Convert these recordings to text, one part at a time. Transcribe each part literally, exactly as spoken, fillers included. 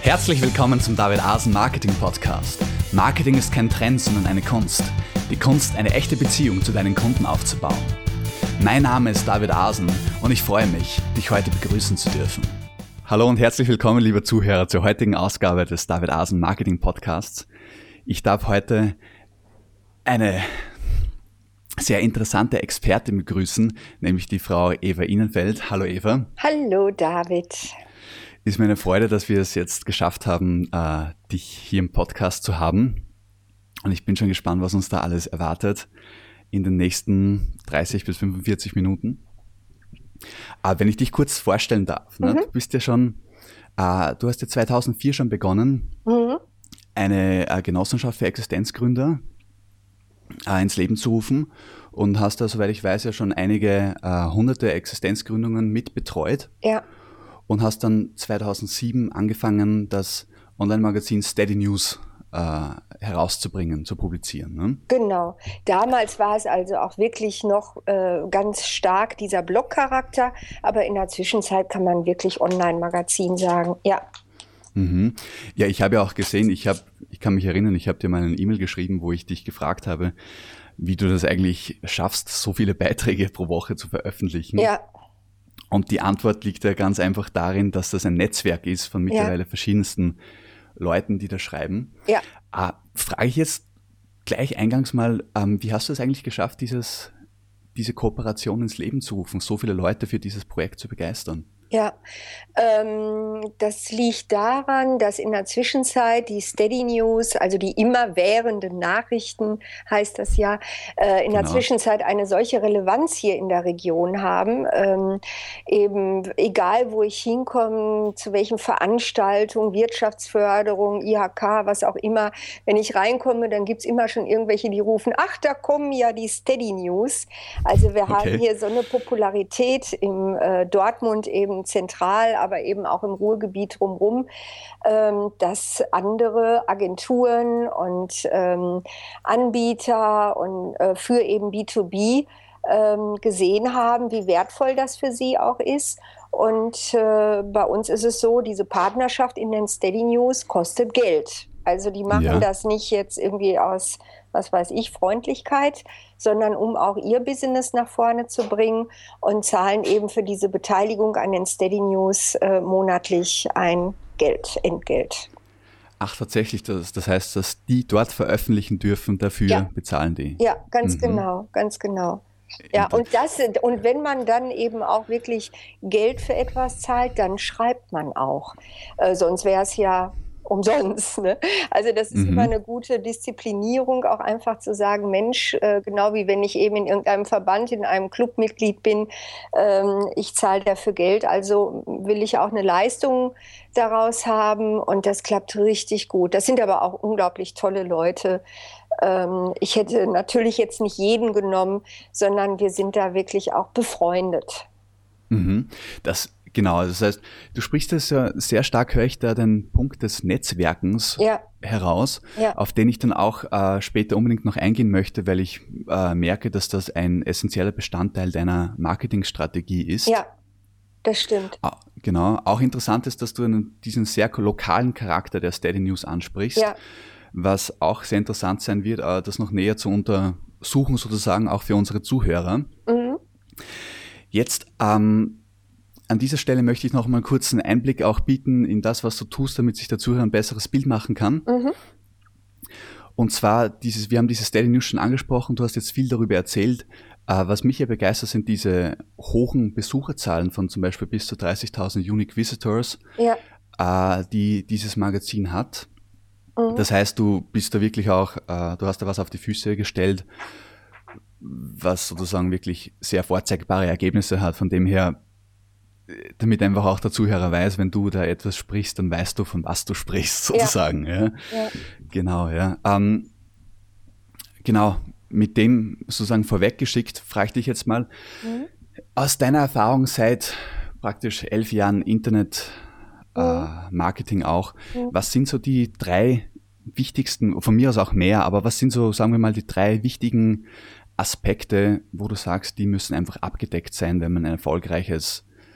Herzlich willkommen zum David Asen Marketing Podcast. Marketing ist kein Trend, sondern eine Kunst. Die Kunst, eine echte Beziehung zu deinen Kunden aufzubauen. Mein Name ist David Asen und ich freue mich, dich heute begrüßen zu dürfen. Hallo und herzlich willkommen, lieber Zuhörer, zur heutigen Ausgabe des David Asen Marketing Podcasts. Ich darf heute eine sehr interessante Expertin begrüßen, nämlich die Frau Eva Innenfeld. Hallo Eva. Hallo David. Ist mir eine Freude, dass wir es jetzt geschafft haben, äh, dich hier im Podcast zu haben. Und ich bin schon gespannt, was uns da alles erwartet in den nächsten dreißig bis fünfundvierzig Minuten. Aber wenn ich dich kurz vorstellen darf, mhm. ne, du bist ja schon, äh, du hast ja zweitausendvier schon begonnen, mhm. eine äh, Genossenschaft für Existenzgründer äh, ins Leben zu rufen und hast da, soweit ich weiß, ja schon einige äh, hunderte Existenzgründungen mit betreut. Ja. Und hast dann zweitausendsieben angefangen, das Online-Magazin Steady News äh, herauszubringen, zu publizieren. Ne? Genau. Damals war es also auch wirklich noch äh, ganz stark dieser Blog-Charakter, aber in der Zwischenzeit kann man wirklich Online-Magazin sagen, ja. Mhm. Ja, ich habe ja auch gesehen, ich habe, ich kann mich erinnern, ich habe dir mal eine E-Mail geschrieben, wo ich dich gefragt habe, wie du das eigentlich schaffst, so viele Beiträge pro Woche zu veröffentlichen. Ja. Und die Antwort liegt ja ganz einfach darin, dass das ein Netzwerk ist von mittlerweile ja. verschiedensten Leuten, die da schreiben. Ja. Äh, frage ich jetzt gleich eingangs mal, ähm, wie hast du es eigentlich geschafft, dieses, diese Kooperation ins Leben zu rufen, so viele Leute für dieses Projekt zu begeistern? Ja, ähm, das liegt daran, dass in der Zwischenzeit die Steady News, also die immerwährenden Nachrichten, heißt das ja, äh, in genau. der Zwischenzeit eine solche Relevanz hier in der Region haben. Ähm, eben egal, wo ich hinkomme, zu welchen Veranstaltungen, Wirtschaftsförderung, I H K, was auch immer, wenn ich reinkomme, dann gibt's immer schon irgendwelche, die rufen, ach, da kommen ja die Steady News. Also wir okay. haben hier so eine Popularität im äh, Dortmund eben zentral, aber eben auch im Ruhrgebiet drumherum, ähm, dass andere Agenturen und ähm, Anbieter und äh, für eben B zwei B ähm, gesehen haben, wie wertvoll das für sie auch ist. Und äh, bei uns ist es so, diese Partnerschaft in den Steady News kostet Geld. Also die machen ja. das nicht jetzt irgendwie aus, was weiß ich, Freundlichkeit, sondern um auch ihr Business nach vorne zu bringen und zahlen eben für diese Beteiligung an den Steady News äh, monatlich ein Geld, Entgelt. Ach, tatsächlich, das, das heißt, dass die dort veröffentlichen dürfen, dafür ja. bezahlen die? Ja, ganz mhm. genau, ganz genau. Ja, und das und wenn man dann eben auch wirklich Geld für etwas zahlt, dann schreibt man auch. Äh, sonst wäre es ja umsonst. Ne? Also das ist mhm. immer eine gute Disziplinierung, auch einfach zu sagen, Mensch, äh, genau wie wenn ich eben in irgendeinem Verband, in einem Club Mitglied bin, ähm, ich zahle dafür Geld, also will ich auch eine Leistung daraus haben und das klappt richtig gut. Das sind aber auch unglaublich tolle Leute. Ähm, ich hätte natürlich jetzt nicht jeden genommen, sondern wir sind da wirklich auch befreundet. Mhm. Das Genau, das heißt, du sprichst das ja sehr stark, höre ich da den Punkt des Netzwerkens ja. heraus, ja. auf den ich dann auch äh, später unbedingt noch eingehen möchte, weil ich äh, merke, dass das ein essentieller Bestandteil deiner Marketingstrategie ist. Ja, das stimmt. Ah, genau, auch interessant ist, dass du einen, diesen sehr lokalen Charakter der Steady News ansprichst, ja. was auch sehr interessant sein wird, äh, das noch näher zu untersuchen, sozusagen auch für unsere Zuhörer. Mhm. Jetzt, ähm, an dieser Stelle möchte ich noch mal kurz einen Einblick auch bieten in das, was du tust, damit sich der Zuhörer ein besseres Bild machen kann. Mhm. Und zwar, dieses, wir haben diese Steady News schon angesprochen, du hast jetzt viel darüber erzählt. Äh, was mich ja begeistert, sind diese hohen Besucherzahlen von zum Beispiel bis zu dreißigtausend Unique Visitors, ja. äh, die dieses Magazin hat. Mhm. Das heißt, du bist da wirklich auch, äh, du hast da was auf die Füße gestellt, was sozusagen wirklich sehr vorzeigbare Ergebnisse hat, von dem her, damit einfach auch der Zuhörer weiß, wenn du da etwas sprichst, dann weißt du, von was du sprichst, sozusagen. Ja. Ja. Ja. Genau, ja. Ähm, genau, mit dem sozusagen vorweggeschickt, frage ich dich jetzt mal, mhm. aus deiner Erfahrung seit praktisch elf Jahren Internet-Marketing mhm. äh, auch, mhm. was sind so die drei wichtigsten, von mir aus auch mehr, aber was sind so, sagen wir mal, die drei wichtigen Aspekte, wo du sagst, die müssen einfach abgedeckt sein, wenn man ein erfolgreiches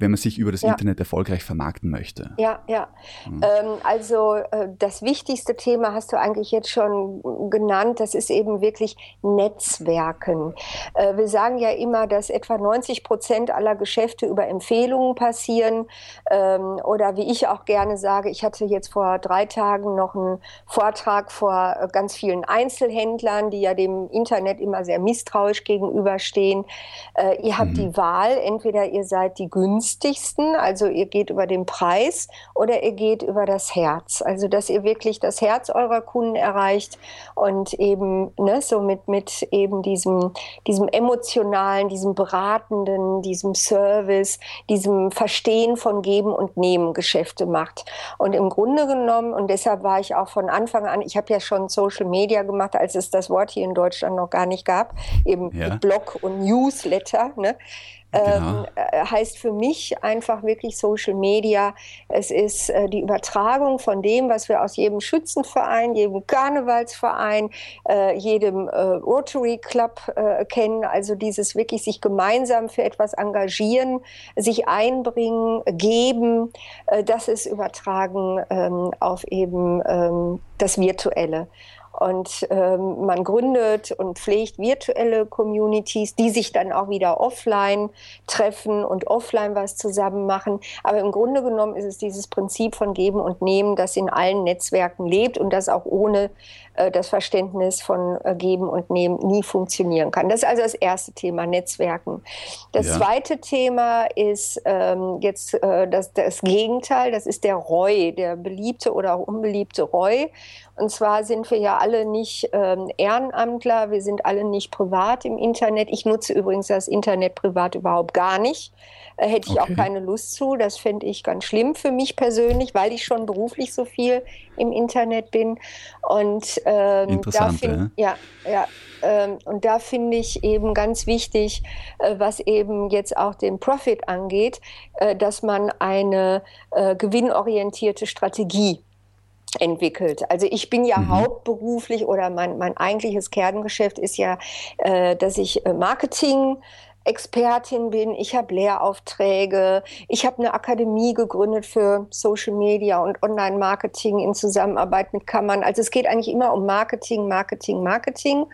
wenn man sich über das ja. Internet erfolgreich vermarkten möchte? Ja, ja. Hm. Ähm, also äh, das wichtigste Thema hast du eigentlich jetzt schon genannt, das ist eben wirklich Netzwerken. Äh, wir sagen ja immer, dass etwa neunzig Prozent aller Geschäfte über Empfehlungen passieren. Ähm, oder wie ich auch gerne sage, ich hatte jetzt vor drei Tagen noch einen Vortrag vor äh, ganz vielen Einzelhändlern, die ja dem Internet immer sehr misstrauisch gegenüberstehen. Äh, ihr habt mhm. die Wahl, entweder ihr seid die günstigsten, also ihr geht über den Preis, oder ihr geht über das Herz. Also dass ihr wirklich das Herz eurer Kunden erreicht und eben ne, so mit, mit eben diesem, diesem emotionalen, diesem beratenden, diesem Service, diesem Verstehen von Geben und Nehmen Geschäfte macht. Und im Grunde genommen, und deshalb war ich auch von Anfang an, ich habe ja schon Social Media gemacht, als es das Wort hier in Deutschland noch gar nicht gab, eben ja. Blog und Newsletter, ne? Genau. Ähm, heißt für mich einfach wirklich Social Media. Es ist äh, die Übertragung von dem, was wir aus jedem Schützenverein, jedem Karnevalsverein, äh, jedem äh, Rotary Club äh, kennen. Also dieses wirklich sich gemeinsam für etwas engagieren, sich einbringen, geben. Äh, das ist übertragen ähm, auf eben ähm, das Virtuelle. Und ähm, man gründet und pflegt virtuelle Communities, die sich dann auch wieder offline treffen und offline was zusammen machen. Aber im Grunde genommen ist es dieses Prinzip von Geben und Nehmen, das in allen Netzwerken lebt und das auch ohne äh, das Verständnis von äh, Geben und Nehmen nie funktionieren kann. Das ist also das erste Thema, Netzwerken. Das ja. zweite Thema ist ähm, jetzt äh, das, das Gegenteil, das ist der Roy, der beliebte oder auch unbeliebte Roy. Und zwar sind wir ja alle nicht ähm, Ehrenamtler, wir sind alle nicht privat im Internet. Ich nutze übrigens das Internet privat überhaupt gar nicht. Äh, hätte ich okay. auch keine Lust zu. Das fände ich ganz schlimm für mich persönlich, weil ich schon beruflich so viel im Internet bin. Und ähm, Interessant, da find, ja, ja, ähm, und da finde ich eben ganz wichtig, äh, was eben jetzt auch den Profit angeht, äh, dass man eine äh, gewinnorientierte Strategie entwickelt. Also ich bin ja mhm. hauptberuflich oder mein, mein eigentliches Kerngeschäft ist ja, äh, dass ich Marketing Expertin bin, ich habe Lehraufträge, ich habe eine Akademie gegründet für Social Media und Online-Marketing in Zusammenarbeit mit Kammern. Also es geht eigentlich immer um Marketing, Marketing, Marketing.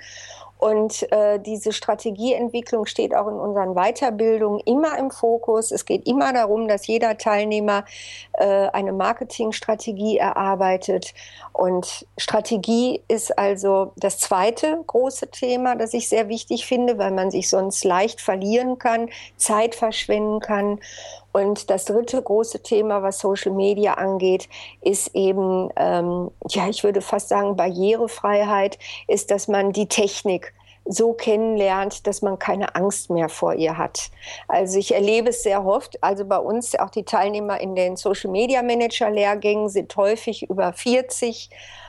Und äh, diese Strategieentwicklung steht auch in unseren Weiterbildungen immer im Fokus. Es geht immer darum, dass jeder Teilnehmer äh, eine Marketingstrategie erarbeitet. Und Strategie ist also das zweite große Thema, das ich sehr wichtig finde, weil man sich sonst leicht verlieren kann, Zeit verschwenden kann. Und das dritte große Thema, was Social Media angeht, ist eben, ähm, ja, ich würde fast sagen, Barrierefreiheit, ist, dass man die Technik so kennenlernt, dass man keine Angst mehr vor ihr hat. Also ich erlebe es sehr oft, also bei uns auch die Teilnehmer in den Social Media Manager Lehrgängen sind häufig über vierzig.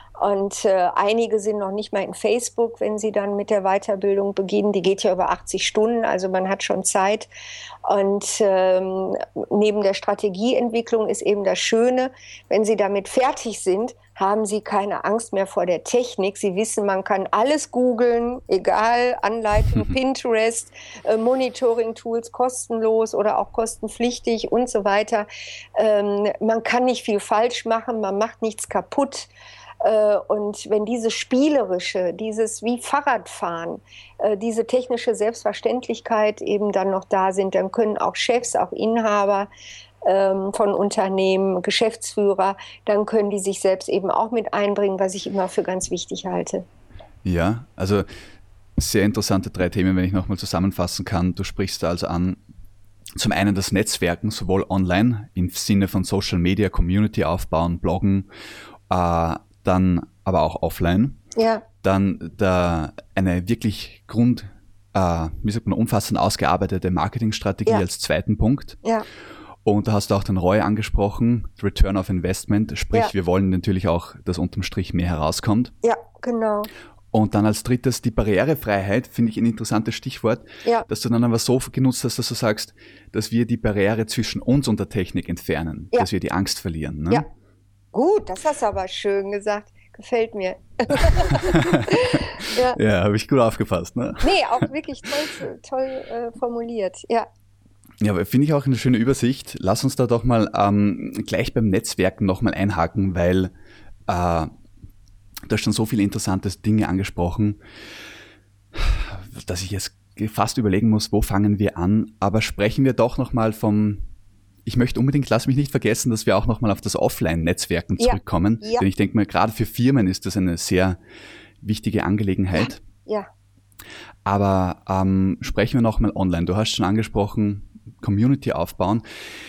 Und äh, einige sind noch nicht mal in Facebook, wenn sie dann mit der Weiterbildung beginnen. Die geht ja über achtzig Stunden, also man hat schon Zeit. Und ähm, neben der Strategieentwicklung ist eben das Schöne, wenn sie damit fertig sind, haben sie keine Angst mehr vor der Technik. Sie wissen, man kann alles googeln, egal, Anleitung, Pinterest, äh, Monitoring-Tools kostenlos oder auch kostenpflichtig und so weiter. Ähm, man kann nicht viel falsch machen, man macht nichts kaputt. Und wenn diese spielerische, dieses wie Fahrradfahren, diese technische Selbstverständlichkeit eben dann noch da sind, dann können auch Chefs, auch Inhaber von Unternehmen, Geschäftsführer, dann können die sich selbst eben auch mit einbringen, was ich immer für ganz wichtig halte. Ja, also sehr interessante drei Themen, wenn ich nochmal zusammenfassen kann. Du sprichst da also an, zum einen das Netzwerken, sowohl online im Sinne von Social Media, Community aufbauen, bloggen, äh, dann aber auch offline. Ja. Dann da eine wirklich Grund, äh, wie sagt man, umfassend ausgearbeitete Marketingstrategie ja. als zweiten Punkt. Ja. Und da hast du auch den R O I angesprochen, Return of Investment, sprich, ja. wir wollen natürlich auch, dass unterm Strich mehr herauskommt. Ja, genau. Und dann als drittes die Barrierefreiheit, finde ich ein interessantes Stichwort, ja. dass du dann aber so genutzt hast, dass du sagst, dass wir die Barriere zwischen uns und der Technik entfernen, ja. dass wir die Angst verlieren. Ne? Ja. Gut, das hast du aber schön gesagt. Gefällt mir. ja, ja habe ich gut aufgepasst. Ne? Nee, auch wirklich toll, toll äh, formuliert. Ja. Ja, finde ich auch eine schöne Übersicht. Lass uns da doch mal ähm, gleich beim Netzwerken nochmal einhaken, weil äh, du hast schon so viele interessante Dinge angesprochen, dass ich jetzt fast überlegen muss, wo fangen wir an. Aber sprechen wir doch nochmal vom, ich möchte unbedingt, lass mich nicht vergessen, dass wir auch nochmal auf das Offline-Netzwerken zurückkommen. Ja, ja. Denn ich denke mal, gerade für Firmen ist das eine sehr wichtige Angelegenheit. Ja. ja. Aber ähm, sprechen wir nochmal online. Du hast schon angesprochen, Community aufbauen.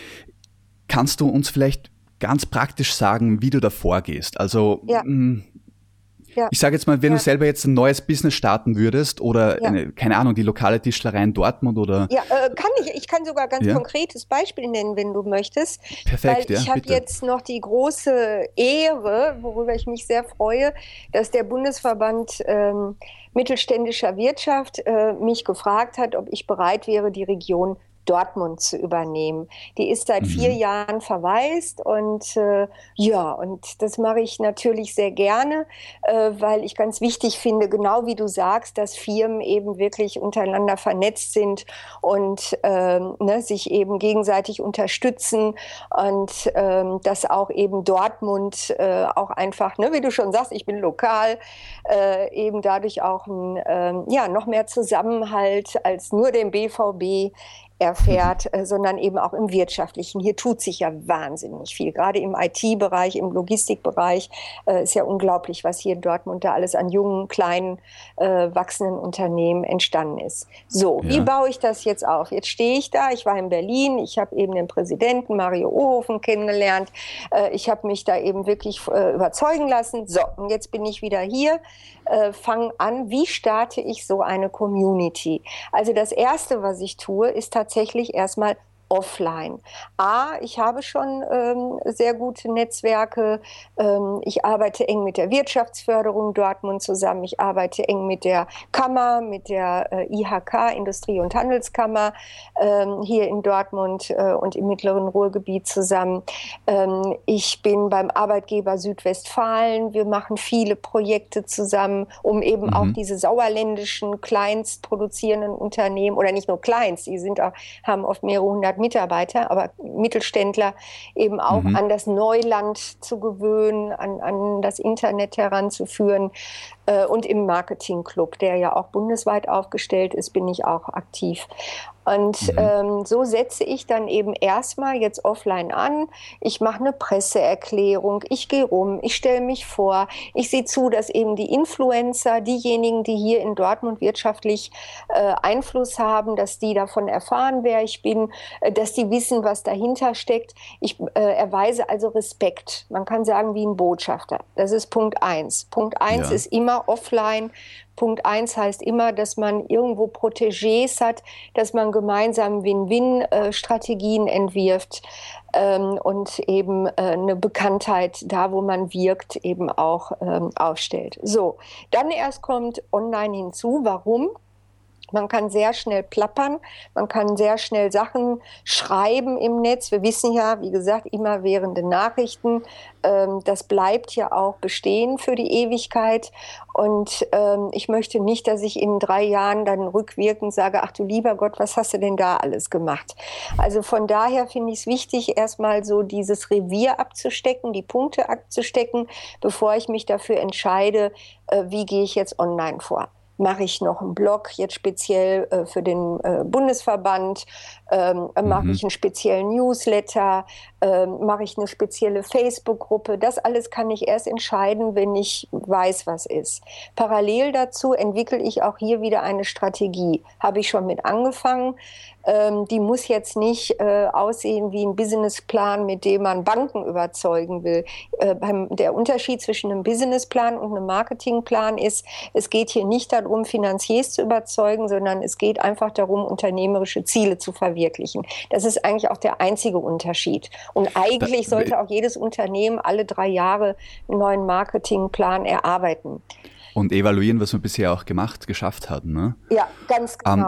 Kannst du uns vielleicht ganz praktisch sagen, wie du da vorgehst? Also ja. mh, ja. ich sage jetzt mal, wenn ja. du selber jetzt ein neues Business starten würdest oder, ja. eine, keine Ahnung, die lokale Tischlerei in Dortmund oder... Ja, äh, kann ich. Ich kann sogar ganz ja. konkretes Beispiel nennen, wenn du möchtest. Perfekt, weil ja, ich habe bitte. jetzt noch die große Ehre, worüber ich mich sehr freue, dass der Bundesverband ähm, mittelständischer Wirtschaft äh, mich gefragt hat, ob ich bereit wäre, die Region Dortmund zu übernehmen. Die ist seit mhm. vier Jahren verwaist und äh, ja, und das mache ich natürlich sehr gerne, äh, weil ich ganz wichtig finde, genau wie du sagst, dass Firmen eben wirklich untereinander vernetzt sind und ähm, ne, sich eben gegenseitig unterstützen und ähm, dass auch eben Dortmund äh, auch einfach, ne, wie du schon sagst, ich bin lokal, äh, eben dadurch auch ein, äh, ja, noch mehr Zusammenhalt als nur den B V B erfährt, äh, sondern eben auch im Wirtschaftlichen. Hier tut sich ja wahnsinnig viel. Gerade im I T-Bereich, im Logistikbereich äh, ist ja unglaublich, was hier in Dortmund da alles an jungen, kleinen, äh, wachsenden Unternehmen entstanden ist. So, ja. Wie baue ich das jetzt auf? Jetzt stehe ich da, ich war in Berlin, ich habe eben den Präsidenten Mario Ohofen kennengelernt, äh, ich habe mich da eben wirklich äh, überzeugen lassen. So, und jetzt bin ich wieder hier, äh, fange an, wie starte ich so eine Community? Also das Erste, was ich tue, ist tatsächlich tatsächlich erstmal offline. A, ich habe schon ähm, sehr gute Netzwerke. Ähm, ich arbeite eng mit der Wirtschaftsförderung Dortmund zusammen. Ich arbeite eng mit der Kammer, mit der äh, I H K, Industrie- und Handelskammer, ähm, hier in Dortmund äh, und im mittleren Ruhrgebiet zusammen. Ähm, ich bin beim Arbeitgeber Südwestfalen. Wir machen viele Projekte zusammen, um eben mhm. auch diese sauerländischen kleinst produzierenden Unternehmen, oder nicht nur kleinst, die sind auch, haben oft mehrere hundert Mitarbeiter, aber Mittelständler eben auch mhm. an das Neuland zu gewöhnen, an, an das Internet heranzuführen. Äh, und im Marketingclub, der ja auch bundesweit aufgestellt ist, bin ich auch aktiv. Und mhm. ähm, so setze ich dann eben erstmal jetzt offline an. Ich mache eine Presseerklärung, ich gehe rum, ich stelle mich vor. Ich sehe zu, dass eben die Influencer, diejenigen, die hier in Dortmund wirtschaftlich äh, Einfluss haben, dass die davon erfahren, wer ich bin, äh, dass die wissen, was dahinter steckt. Ich äh, erweise also Respekt. Man kann sagen, wie ein Botschafter. Das ist Punkt eins. Punkt eins ja. ist immer offline. Punkt eins heißt immer, dass man irgendwo Protégés hat, dass man gemeinsam Win-Win-Strategien entwirft ähm, und eben äh, eine Bekanntheit da, wo man wirkt, eben auch ähm, aufstellt. So, dann erst kommt online hinzu. Warum? Man kann sehr schnell plappern, man kann sehr schnell Sachen schreiben im Netz. Wir wissen ja, wie gesagt, immerwährende Nachrichten. Ähm, das bleibt ja auch bestehen für die Ewigkeit. Und ähm, ich möchte nicht, dass ich in drei Jahren dann rückwirkend sage, ach du lieber Gott, was hast du denn da alles gemacht? Also von daher finde ich es wichtig, erstmal so dieses Revier abzustecken, die Punkte abzustecken, bevor ich mich dafür entscheide, äh, wie gehe ich jetzt online vor. Mache ich noch einen Blog, jetzt speziell äh, für den äh, Bundesverband, ähm, mhm. mache ich einen speziellen Newsletter, ähm, mache ich eine spezielle Facebook-Gruppe. Das alles kann ich erst entscheiden, wenn ich weiß, was ist. Parallel dazu entwickle ich auch hier wieder eine Strategie. Habe ich schon mit angefangen. Ähm, die muss jetzt nicht äh, aussehen wie ein Businessplan, mit dem man Banken überzeugen will. Äh, beim, der Unterschied zwischen einem Businessplan und einem Marketingplan ist, es geht hier nicht darum, Finanziers zu überzeugen, sondern es geht einfach darum, unternehmerische Ziele zu verwirklichen. Das ist eigentlich auch der einzige Unterschied. Und eigentlich sollte auch jedes Unternehmen alle drei Jahre einen neuen Marketingplan erarbeiten. Und evaluieren, was man bisher auch gemacht, geschafft hat, ne? Ja, ganz genau. Um,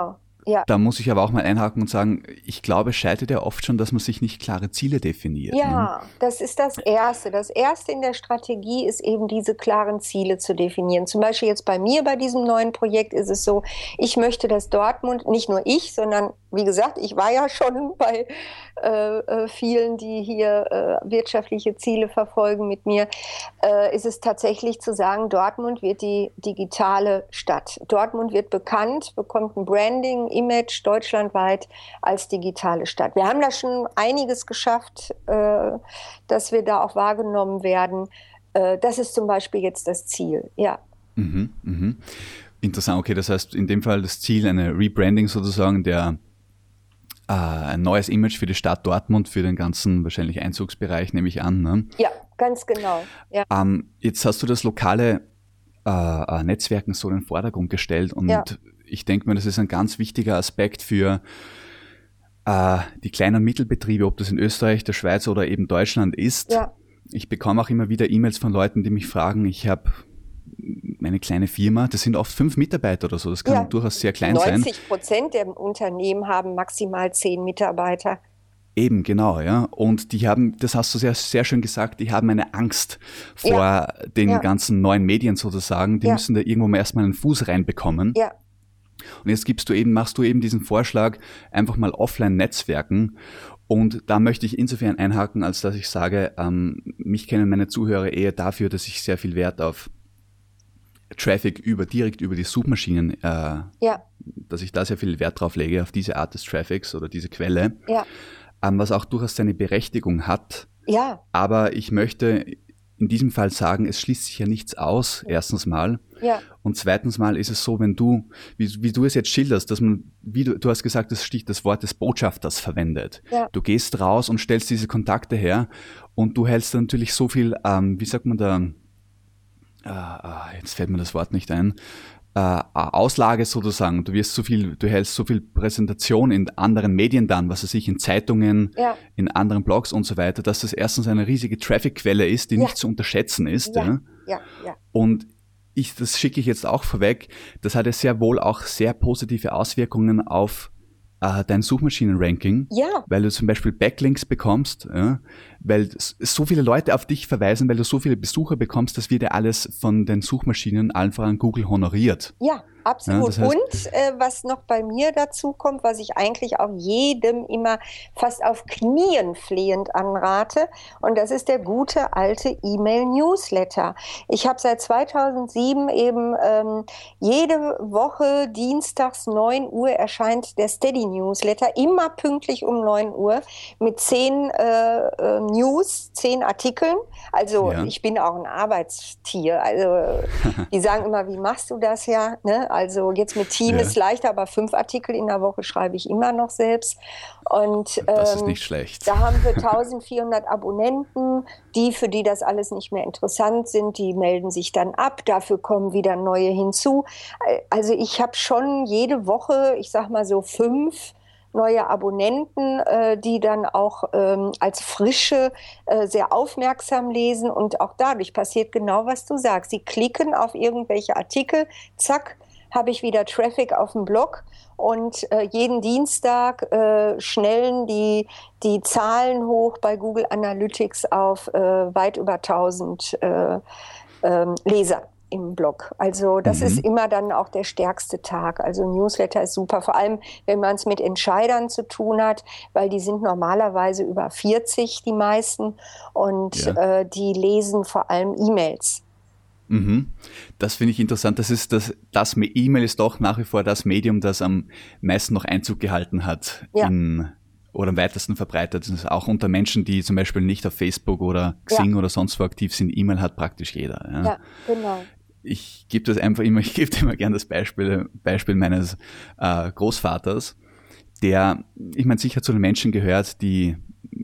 Ja. Da muss ich aber auch mal einhaken und sagen, ich glaube, es scheitert ja oft schon, dass man sich nicht klare Ziele definiert. Ja, ne? das ist das Erste. Das Erste in der Strategie ist eben, diese klaren Ziele zu definieren. Zum Beispiel jetzt bei mir, bei diesem neuen Projekt ist es so, ich möchte, dass Dortmund, nicht nur ich, sondern wie gesagt, ich war ja schon bei äh, vielen, die hier äh, wirtschaftliche Ziele verfolgen mit mir, äh, ist es tatsächlich zu sagen, Dortmund wird die digitale Stadt. Dortmund wird bekannt, bekommt ein Branding, Image deutschlandweit als digitale Stadt. Wir haben da schon einiges geschafft, äh, dass wir da auch wahrgenommen werden. Äh, das ist zum Beispiel jetzt das Ziel, ja. Mhm, mhm. Interessant, okay, das heißt in dem Fall das Ziel, eine Rebranding sozusagen, der äh, ein neues Image für die Stadt Dortmund, für den ganzen wahrscheinlich Einzugsbereich, nehme ich an. Ne? Ja, ganz genau. Ja. Ähm, jetzt hast du das lokale äh, Netzwerken so in den Vordergrund gestellt und Ja. ich denke mir, das ist ein ganz wichtiger Aspekt für äh, die kleinen und Mittelbetriebe, ob das in Österreich, der Schweiz oder eben Deutschland ist. Ja. Ich bekomme auch immer wieder E-Mails von Leuten, die mich fragen, ich habe eine kleine Firma, das sind oft fünf Mitarbeiter oder so, das kann Ja. durchaus sehr klein sein. neunzig Prozent der Unternehmen haben maximal zehn Mitarbeiter. Eben, genau, ja. Und die haben, das hast du sehr, sehr schön gesagt, die haben eine Angst vor Ja. den Ja. ganzen neuen Medien sozusagen. Die Ja. müssen da irgendwo mal erstmal einen Fuß reinbekommen. Ja. Und jetzt gibst du eben, machst du eben diesen Vorschlag, einfach mal offline Netzwerken. Und da möchte ich insofern einhaken, als dass ich sage, ähm, mich kennen meine Zuhörer eher dafür, dass ich sehr viel Wert auf Traffic über, direkt über die Suchmaschinen, äh, Ja. dass ich da sehr viel Wert drauf lege, auf diese Art des Traffics oder diese Quelle, Ja. ähm, was auch durchaus seine Berechtigung hat. Ja. Aber ich möchte in diesem Fall sagen, es schließt sich ja nichts aus, erstens mal. Ja. Und zweitens mal ist es so, wenn du, wie, wie du es jetzt schilderst, dass man, wie du, du hast gesagt, das Stich, das Wort des Botschafters verwendet. Ja. Du gehst raus und stellst diese Kontakte her und du hältst natürlich so viel, ähm, wie sagt man da, äh, jetzt fällt mir das Wort nicht ein, äh, Auslage sozusagen. Du wirst so viel, du hältst so viel Präsentation in anderen Medien dann, was weiß ich, in Zeitungen, Ja. in anderen Blogs und so weiter, dass das erstens eine riesige Traffic-Quelle ist, die Ja. nicht zu unterschätzen ist. Ja. Ja? Ja. Ja. Und ich, das schicke ich jetzt auch vorweg, das hat ja sehr wohl auch sehr positive Auswirkungen auf äh, dein Suchmaschinen-Ranking, Ja. weil du zum Beispiel Backlinks bekommst, ja, weil s- so viele Leute auf dich verweisen, weil du so viele Besucher bekommst, das wird ja alles von den Suchmaschinen, allen voran Google, honoriert. Ja, absolut. Ja, das heißt- Und äh, was noch bei mir dazu kommt, was ich eigentlich auch jedem immer fast auf Knien flehend anrate, und das ist der gute alte E-Mail-Newsletter. Ich habe seit zweitausendsieben eben ähm, jede Woche dienstags neun Uhr erscheint der Steady-Newsletter, immer pünktlich um neun Uhr mit zehn äh, äh, News, zehn Artikeln. Also Ja. ich bin auch ein Arbeitstier. Also die sagen immer, wie machst du das ja? Ne? Also jetzt mit Team Ja. ist leichter, aber fünf Artikel in der Woche schreibe ich immer noch selbst. Und Das ist ähm, nicht schlecht. da haben wir eintausendvierhundert Abonnenten, die, für die das alles nicht mehr interessant sind, die melden sich dann ab, dafür kommen wieder neue hinzu. Also ich habe schon jede Woche, ich sag mal so fünf neue Abonnenten, äh, die dann auch ähm, als Frische äh, sehr aufmerksam lesen, und auch dadurch passiert genau, was du sagst. Sie klicken auf irgendwelche Artikel, zack, habe ich wieder Traffic auf dem Blog, und äh, jeden Dienstag äh, schnellen die, die Zahlen hoch bei Google Analytics auf äh, weit über tausend äh, ähm, Leser im Blog. Also das Mhm. ist immer dann auch der stärkste Tag. Also Newsletter ist super, vor allem wenn man es mit Entscheidern zu tun hat, weil die sind normalerweise über vierzig, die meisten, und Ja. äh, die lesen vor allem E-Mails. Mhm. Das finde ich interessant. Das ist das, das Me- E-Mail ist doch nach wie vor das Medium, das am meisten noch Einzug gehalten hat Ja. in, oder am weitesten verbreitet. Das ist auch unter Menschen, die zum Beispiel nicht auf Facebook oder Xing oder sonst wo aktiv sind. E-Mail hat praktisch jeder. Ja. Ja, genau. Ich gebe das einfach immer, ich gebe immer gern das Beispiel, Beispiel meines äh, Großvaters, der, ich meine, sicher zu den Menschen gehört, die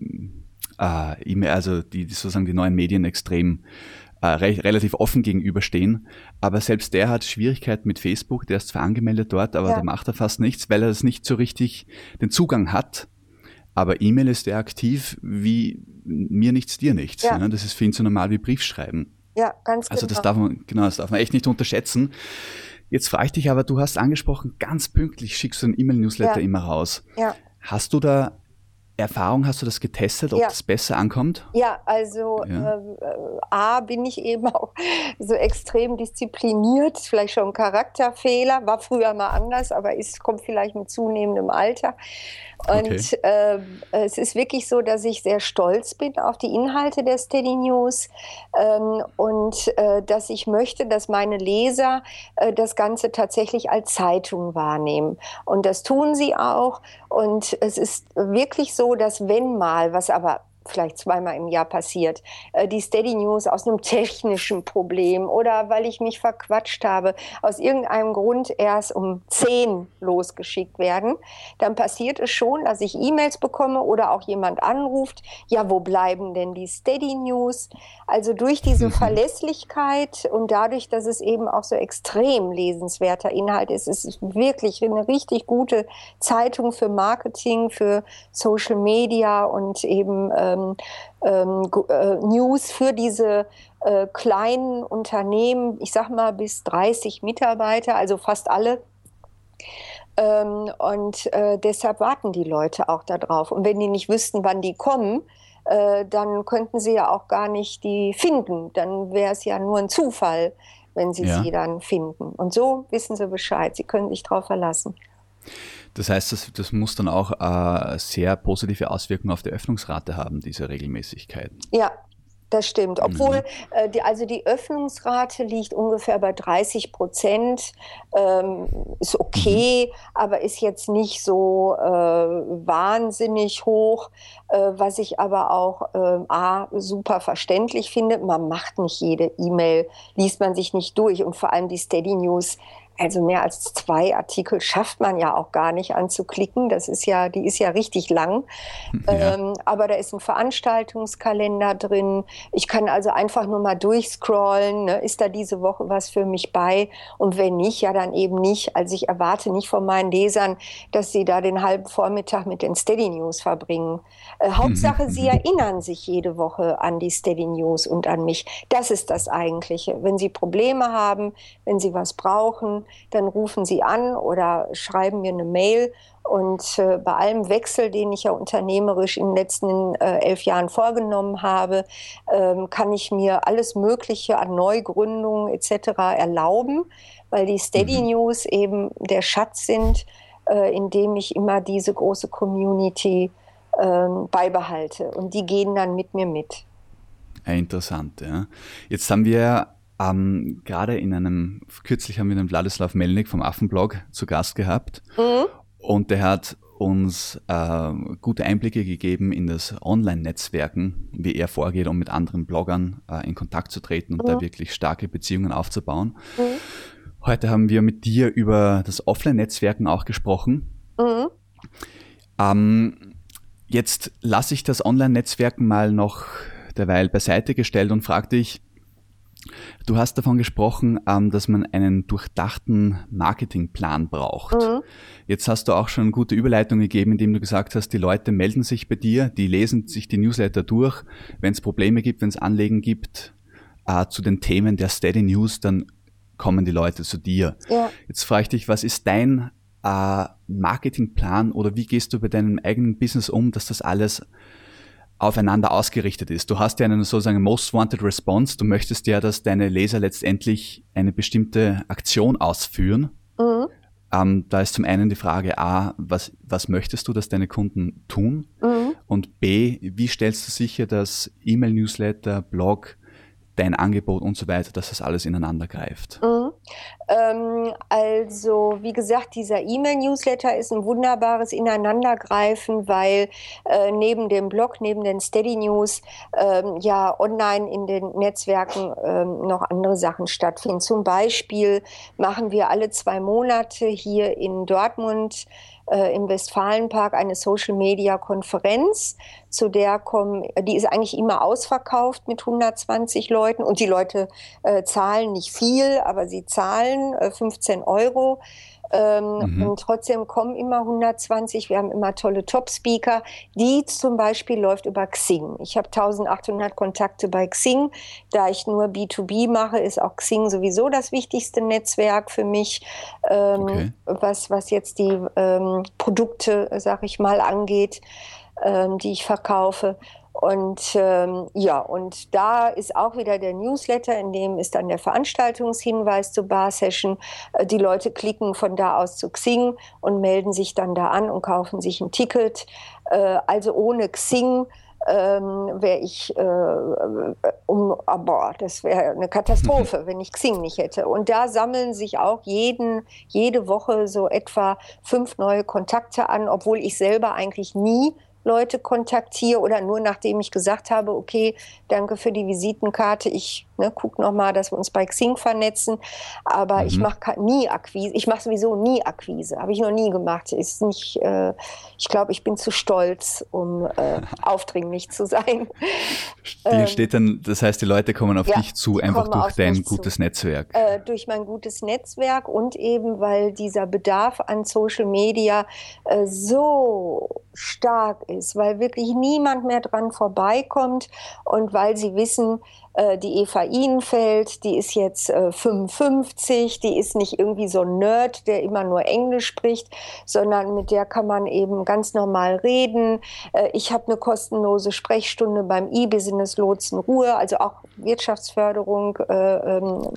äh, E-Mail, also die, die sozusagen die neuen Medien extrem äh, re relativ offen gegenüberstehen. Aber selbst der hat Schwierigkeiten mit Facebook, der ist zwar angemeldet dort, aber Ja. da macht er fast nichts, weil er das nicht so richtig den Zugang hat. Aber E-Mail ist der aktiv wie mir nichts, dir nichts. Ja. Ne? Das ist für ihn so normal wie Briefschreiben. Ja, ganz Also genau. das darf man, genau, das darf man echt nicht unterschätzen. Jetzt frage ich dich aber, du hast angesprochen, ganz pünktlich schickst du einen E-Mail-Newsletter Ja. immer raus. Ja. Hast du da Erfahrung, hast du das getestet, ob Ja. das besser ankommt? Ja, also Ja. Äh, A, bin ich eben auch so extrem diszipliniert, vielleicht schon ein Charakterfehler, war früher mal anders, aber es kommt vielleicht mit zunehmendem Alter. Und Okay. äh, es ist wirklich so, dass ich sehr stolz bin auf die Inhalte der Steady News ähm, und äh, dass ich möchte, dass meine Leser äh, das Ganze tatsächlich als Zeitung wahrnehmen. Und das tun sie auch. Und es ist wirklich so, dass wenn mal, was aber vielleicht zweimal im Jahr passiert, die Steady News aus einem technischen Problem oder weil ich mich verquatscht habe, aus irgendeinem Grund erst um zehn losgeschickt werden, dann passiert es schon, dass ich E-Mails bekomme oder auch jemand anruft, ja, wo bleiben denn die Steady News? Also durch diese mhm. Verlässlichkeit und dadurch, dass es eben auch so extrem lesenswerter Inhalt ist, ist es wirklich eine richtig gute Zeitung für Marketing, für Social Media und eben ähm, ähm, äh, News für diese äh, kleinen Unternehmen, ich sag mal bis dreißig Mitarbeiter, also fast alle. Ähm, und äh, deshalb warten die Leute auch darauf. Und wenn die nicht wüssten, wann die kommen, äh, dann könnten sie ja auch gar nicht die finden. Dann wäre es ja nur ein Zufall, wenn sie ja. sie dann finden. Und so wissen sie Bescheid. Sie können sich darauf verlassen. Das heißt, das, das muss dann auch äh, sehr positive Auswirkungen auf die Öffnungsrate haben, diese Regelmäßigkeit. Ja, das stimmt. Obwohl, mhm. äh, die, also die Öffnungsrate liegt ungefähr bei dreißig Prozent. Ähm, ist okay, mhm. aber ist jetzt nicht so äh, wahnsinnig hoch. Äh, was ich aber auch äh, A, super verständlich finde. Man macht nicht jede E-Mail, liest man sich nicht durch. Und vor allem die Steady News, also mehr als zwei Artikel schafft man ja auch gar nicht anzuklicken. Das ist ja, die ist ja richtig lang. Ja. Ähm, aber da ist ein Veranstaltungskalender drin. Ich kann also einfach nur mal durchscrollen. Ne? Ist da diese Woche was für mich bei? Und wenn nicht, ja dann eben nicht. Also ich erwarte nicht von meinen Lesern, dass sie da den halben Vormittag mit den Steady News verbringen. Äh, Hauptsache, sie erinnern sich jede Woche an die Steady News und an mich. Das ist das Eigentliche. Wenn sie Probleme haben, wenn sie was brauchen, dann rufen sie an oder schreiben mir eine Mail. Und äh, bei allem Wechsel, den ich ja unternehmerisch in den letzten äh, elf Jahren vorgenommen habe, ähm, kann ich mir alles Mögliche an Neugründungen et cetera erlauben, weil die Steady News mhm. eben der Schatz sind, äh, in dem ich immer diese große Community äh, beibehalte. Und die gehen dann mit mir mit. Ja, interessant, ja. Jetzt haben wir Ähm, gerade in einem, kürzlich haben wir den Wladislaw Melnik vom Affenblog zu Gast gehabt mhm. und der hat uns äh, gute Einblicke gegeben in das Online-Netzwerken, wie er vorgeht, um mit anderen Bloggern äh, in Kontakt zu treten und mhm. da wirklich starke Beziehungen aufzubauen. Mhm. Heute haben wir mit dir über das Offline-Netzwerken auch gesprochen. Mhm. Ähm, jetzt lasse ich das Online-Netzwerken mal noch derweil beiseite gestellt und frage dich, du hast davon gesprochen, dass man einen durchdachten Marketingplan braucht. Mhm. Jetzt hast du auch schon eine gute Überleitung gegeben, indem du gesagt hast, die Leute melden sich bei dir, die lesen sich die Newsletter durch. Wenn es Probleme gibt, wenn es Anliegen gibt äh, zu den Themen der Steady News, dann kommen die Leute zu dir. Ja. Jetzt frage ich dich, was ist dein äh, Marketingplan oder wie gehst du bei deinem eigenen Business um, dass das alles aufeinander ausgerichtet ist? Du hast ja einen sozusagen Most Wanted Response. Du möchtest ja, dass deine Leser letztendlich eine bestimmte Aktion ausführen. Mhm. Ähm, da ist zum einen die Frage A, was, was möchtest du, dass deine Kunden tun? Mhm. Und B, wie stellst du sicher, dass E-Mail-Newsletter, Blog, dein Angebot und so weiter, dass das alles ineinander greift? Mhm. Ähm, also, wie gesagt, dieser E-Mail-Newsletter ist ein wunderbares Ineinandergreifen, weil äh, neben dem Blog, neben den Steady News, ähm, ja online in den Netzwerken ähm, noch andere Sachen stattfinden. Zum Beispiel machen wir alle zwei Monate hier in Dortmund äh, im Westfalenpark eine Social-Media-Konferenz, zu der kommen, die ist eigentlich immer ausverkauft mit hundertzwanzig Leuten und die Leute äh, zahlen nicht viel, aber sie zahlen äh, fünfzehn Euro Ähm, Mhm. Und trotzdem kommen immer hundertzwanzig. Wir haben immer tolle Top-Speaker. Die zum Beispiel läuft über Xing. Ich habe eintausendachthundert Kontakte bei Xing. Da ich nur B zwei B mache, ist auch Xing sowieso das wichtigste Netzwerk für mich, ähm, Okay. was, was jetzt die ähm, Produkte, sag ich mal, angeht, ähm, die ich verkaufe. Und ähm, ja, und da ist auch wieder der Newsletter, in dem ist dann der Veranstaltungshinweis zur Bar-Session. Äh, die Leute klicken von da aus zu Xing und melden sich dann da an und kaufen sich ein Ticket. Äh, also ohne Xing ähm, wäre ich, äh, um, oh, boah, das wäre eine Katastrophe, wenn ich Xing nicht hätte. Und da sammeln sich auch jeden, jede Woche so etwa fünf neue Kontakte an, obwohl ich selber eigentlich nie Leute kontaktiere oder nur nachdem ich gesagt habe, okay, danke für die Visitenkarte, ich ne, gucke nochmal, dass wir uns bei Xing vernetzen, aber Mhm. ich mache nie Akquise, ich mache sowieso nie Akquise, habe ich noch nie gemacht, ist nicht, äh, ich glaube, ich bin zu stolz, um äh, aufdringlich zu sein. Hier Ähm, steht dann, das heißt, die Leute kommen auf ja, dich zu, die einfach kommen durch auf dein mich zu. gutes Netzwerk. Äh, durch mein gutes Netzwerk und eben, weil dieser Bedarf an Social Media äh, so stark ist, weil wirklich niemand mehr dran vorbeikommt und weil sie wissen, äh, die Eva Ihnenfeld, die ist jetzt äh, fünfundfünfzig, die ist nicht irgendwie so ein Nerd, der immer nur Englisch spricht, sondern mit der kann man eben ganz normal reden. Äh, ich habe eine kostenlose Sprechstunde beim E-Business Lotsen Ruhr, also auch Wirtschaftsförderung, äh,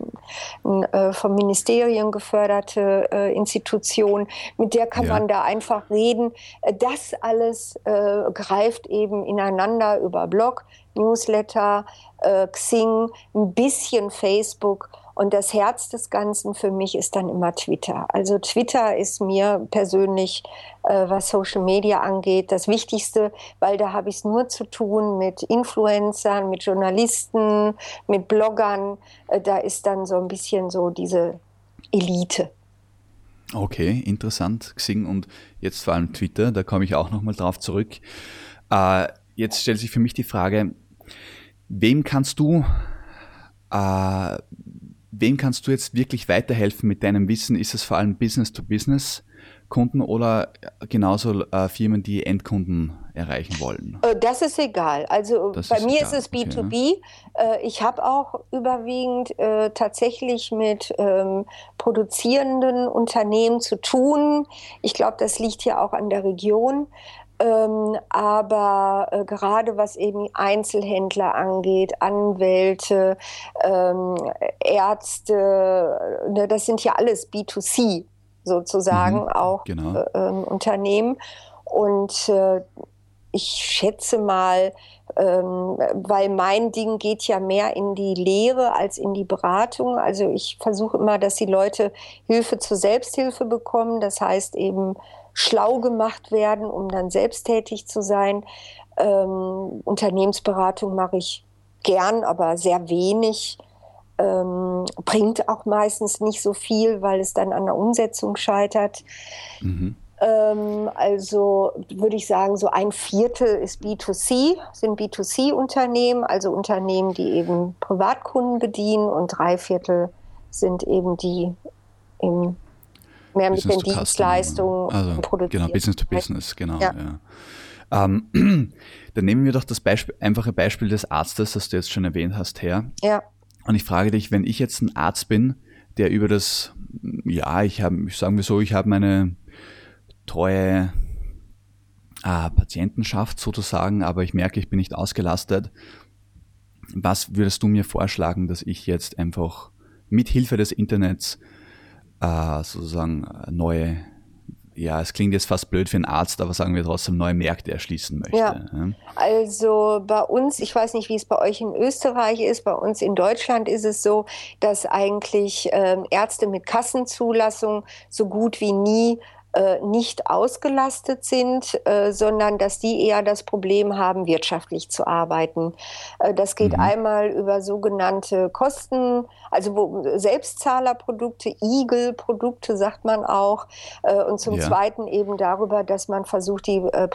ähm, äh, vom Ministerium geförderte äh, Institution, mit der kann Ja. man da einfach reden. Äh, Das alles äh, greift eben ineinander über Blog, Newsletter, äh, Xing, ein bisschen Facebook. Und das Herz des Ganzen für mich ist dann immer Twitter. Also Twitter ist mir persönlich, äh, was Social Media angeht, das Wichtigste, weil da habe ich es nur zu tun mit Influencern, mit Journalisten, mit Bloggern. Äh, da ist dann so ein bisschen so diese Elite. Okay, interessant, Xing und jetzt vor allem Twitter, da komme ich auch nochmal drauf zurück. Äh, jetzt stellt sich für mich die Frage, wem kannst du, äh, wem kannst du jetzt wirklich weiterhelfen mit deinem Wissen? Ist es vor allem Business-to-Business-Kunden oder genauso äh, Firmen, die Endkunden erreichen wollen? Äh, Das ist egal. Also Das bei ist mir egal. ist es B zwei B. Okay, Äh, Ich habe auch überwiegend äh, tatsächlich mit ähm, produzierenden Unternehmen zu tun. Ich glaube, das liegt hier auch an der Region. Ähm, aber äh, gerade was eben Einzelhändler angeht, Anwälte, ähm, Ärzte, ne, das sind ja alles B zwei C sozusagen, mhm, auch genau. äh, ähm, Unternehmen. Und äh, ich schätze mal, ähm, weil mein Ding geht ja mehr in die Lehre als in die Beratung. Also ich versuche immer, dass die Leute Hilfe zur Selbsthilfe bekommen. Das heißt eben schlau gemacht werden, um dann selbsttätig zu sein. Ähm, Unternehmensberatung mache ich gern, aber sehr wenig. Ähm, bringt auch meistens nicht so viel, weil es dann an der Umsetzung scheitert. Mhm. Ähm, also würde ich sagen, so ein Viertel ist B zwei C, sind B zwei C-Unternehmen, also Unternehmen, die eben Privatkunden bedienen, und drei Viertel sind eben die im, mehr mit Business den to Customer. Dienstleistungen Also produzieren. genau, Business to Business, genau. Ja. Ja. Ähm, dann nehmen wir doch das Beispiel, einfache Beispiel des Arztes, das du jetzt schon erwähnt hast, her. Ja. Und ich frage dich, wenn ich jetzt ein Arzt bin, der über das, ja, ich habe, sagen wir so, ich habe meine treue äh, Patientenschaft sozusagen, aber ich merke, ich bin nicht ausgelastet. Was würdest du mir vorschlagen, dass ich jetzt einfach mit Hilfe des Internets äh, sozusagen neue, ja, es klingt jetzt fast blöd für einen Arzt, aber sagen wir trotzdem neue Märkte erschließen möchte? Ja. Also bei uns, ich weiß nicht, wie es bei euch in Österreich ist, bei uns in Deutschland ist es so, dass eigentlich ähm, Ärzte mit Kassenzulassung so gut wie nie äh, nicht ausgelastet sind, äh, sondern dass die eher das Problem haben, wirtschaftlich zu arbeiten. Äh, das geht mhm. einmal über sogenannte Kosten, also wo, Selbstzahlerprodukte, I G E L-Produkte sagt man auch, äh, und zum ja. Zweiten eben darüber, dass man versucht, die äh,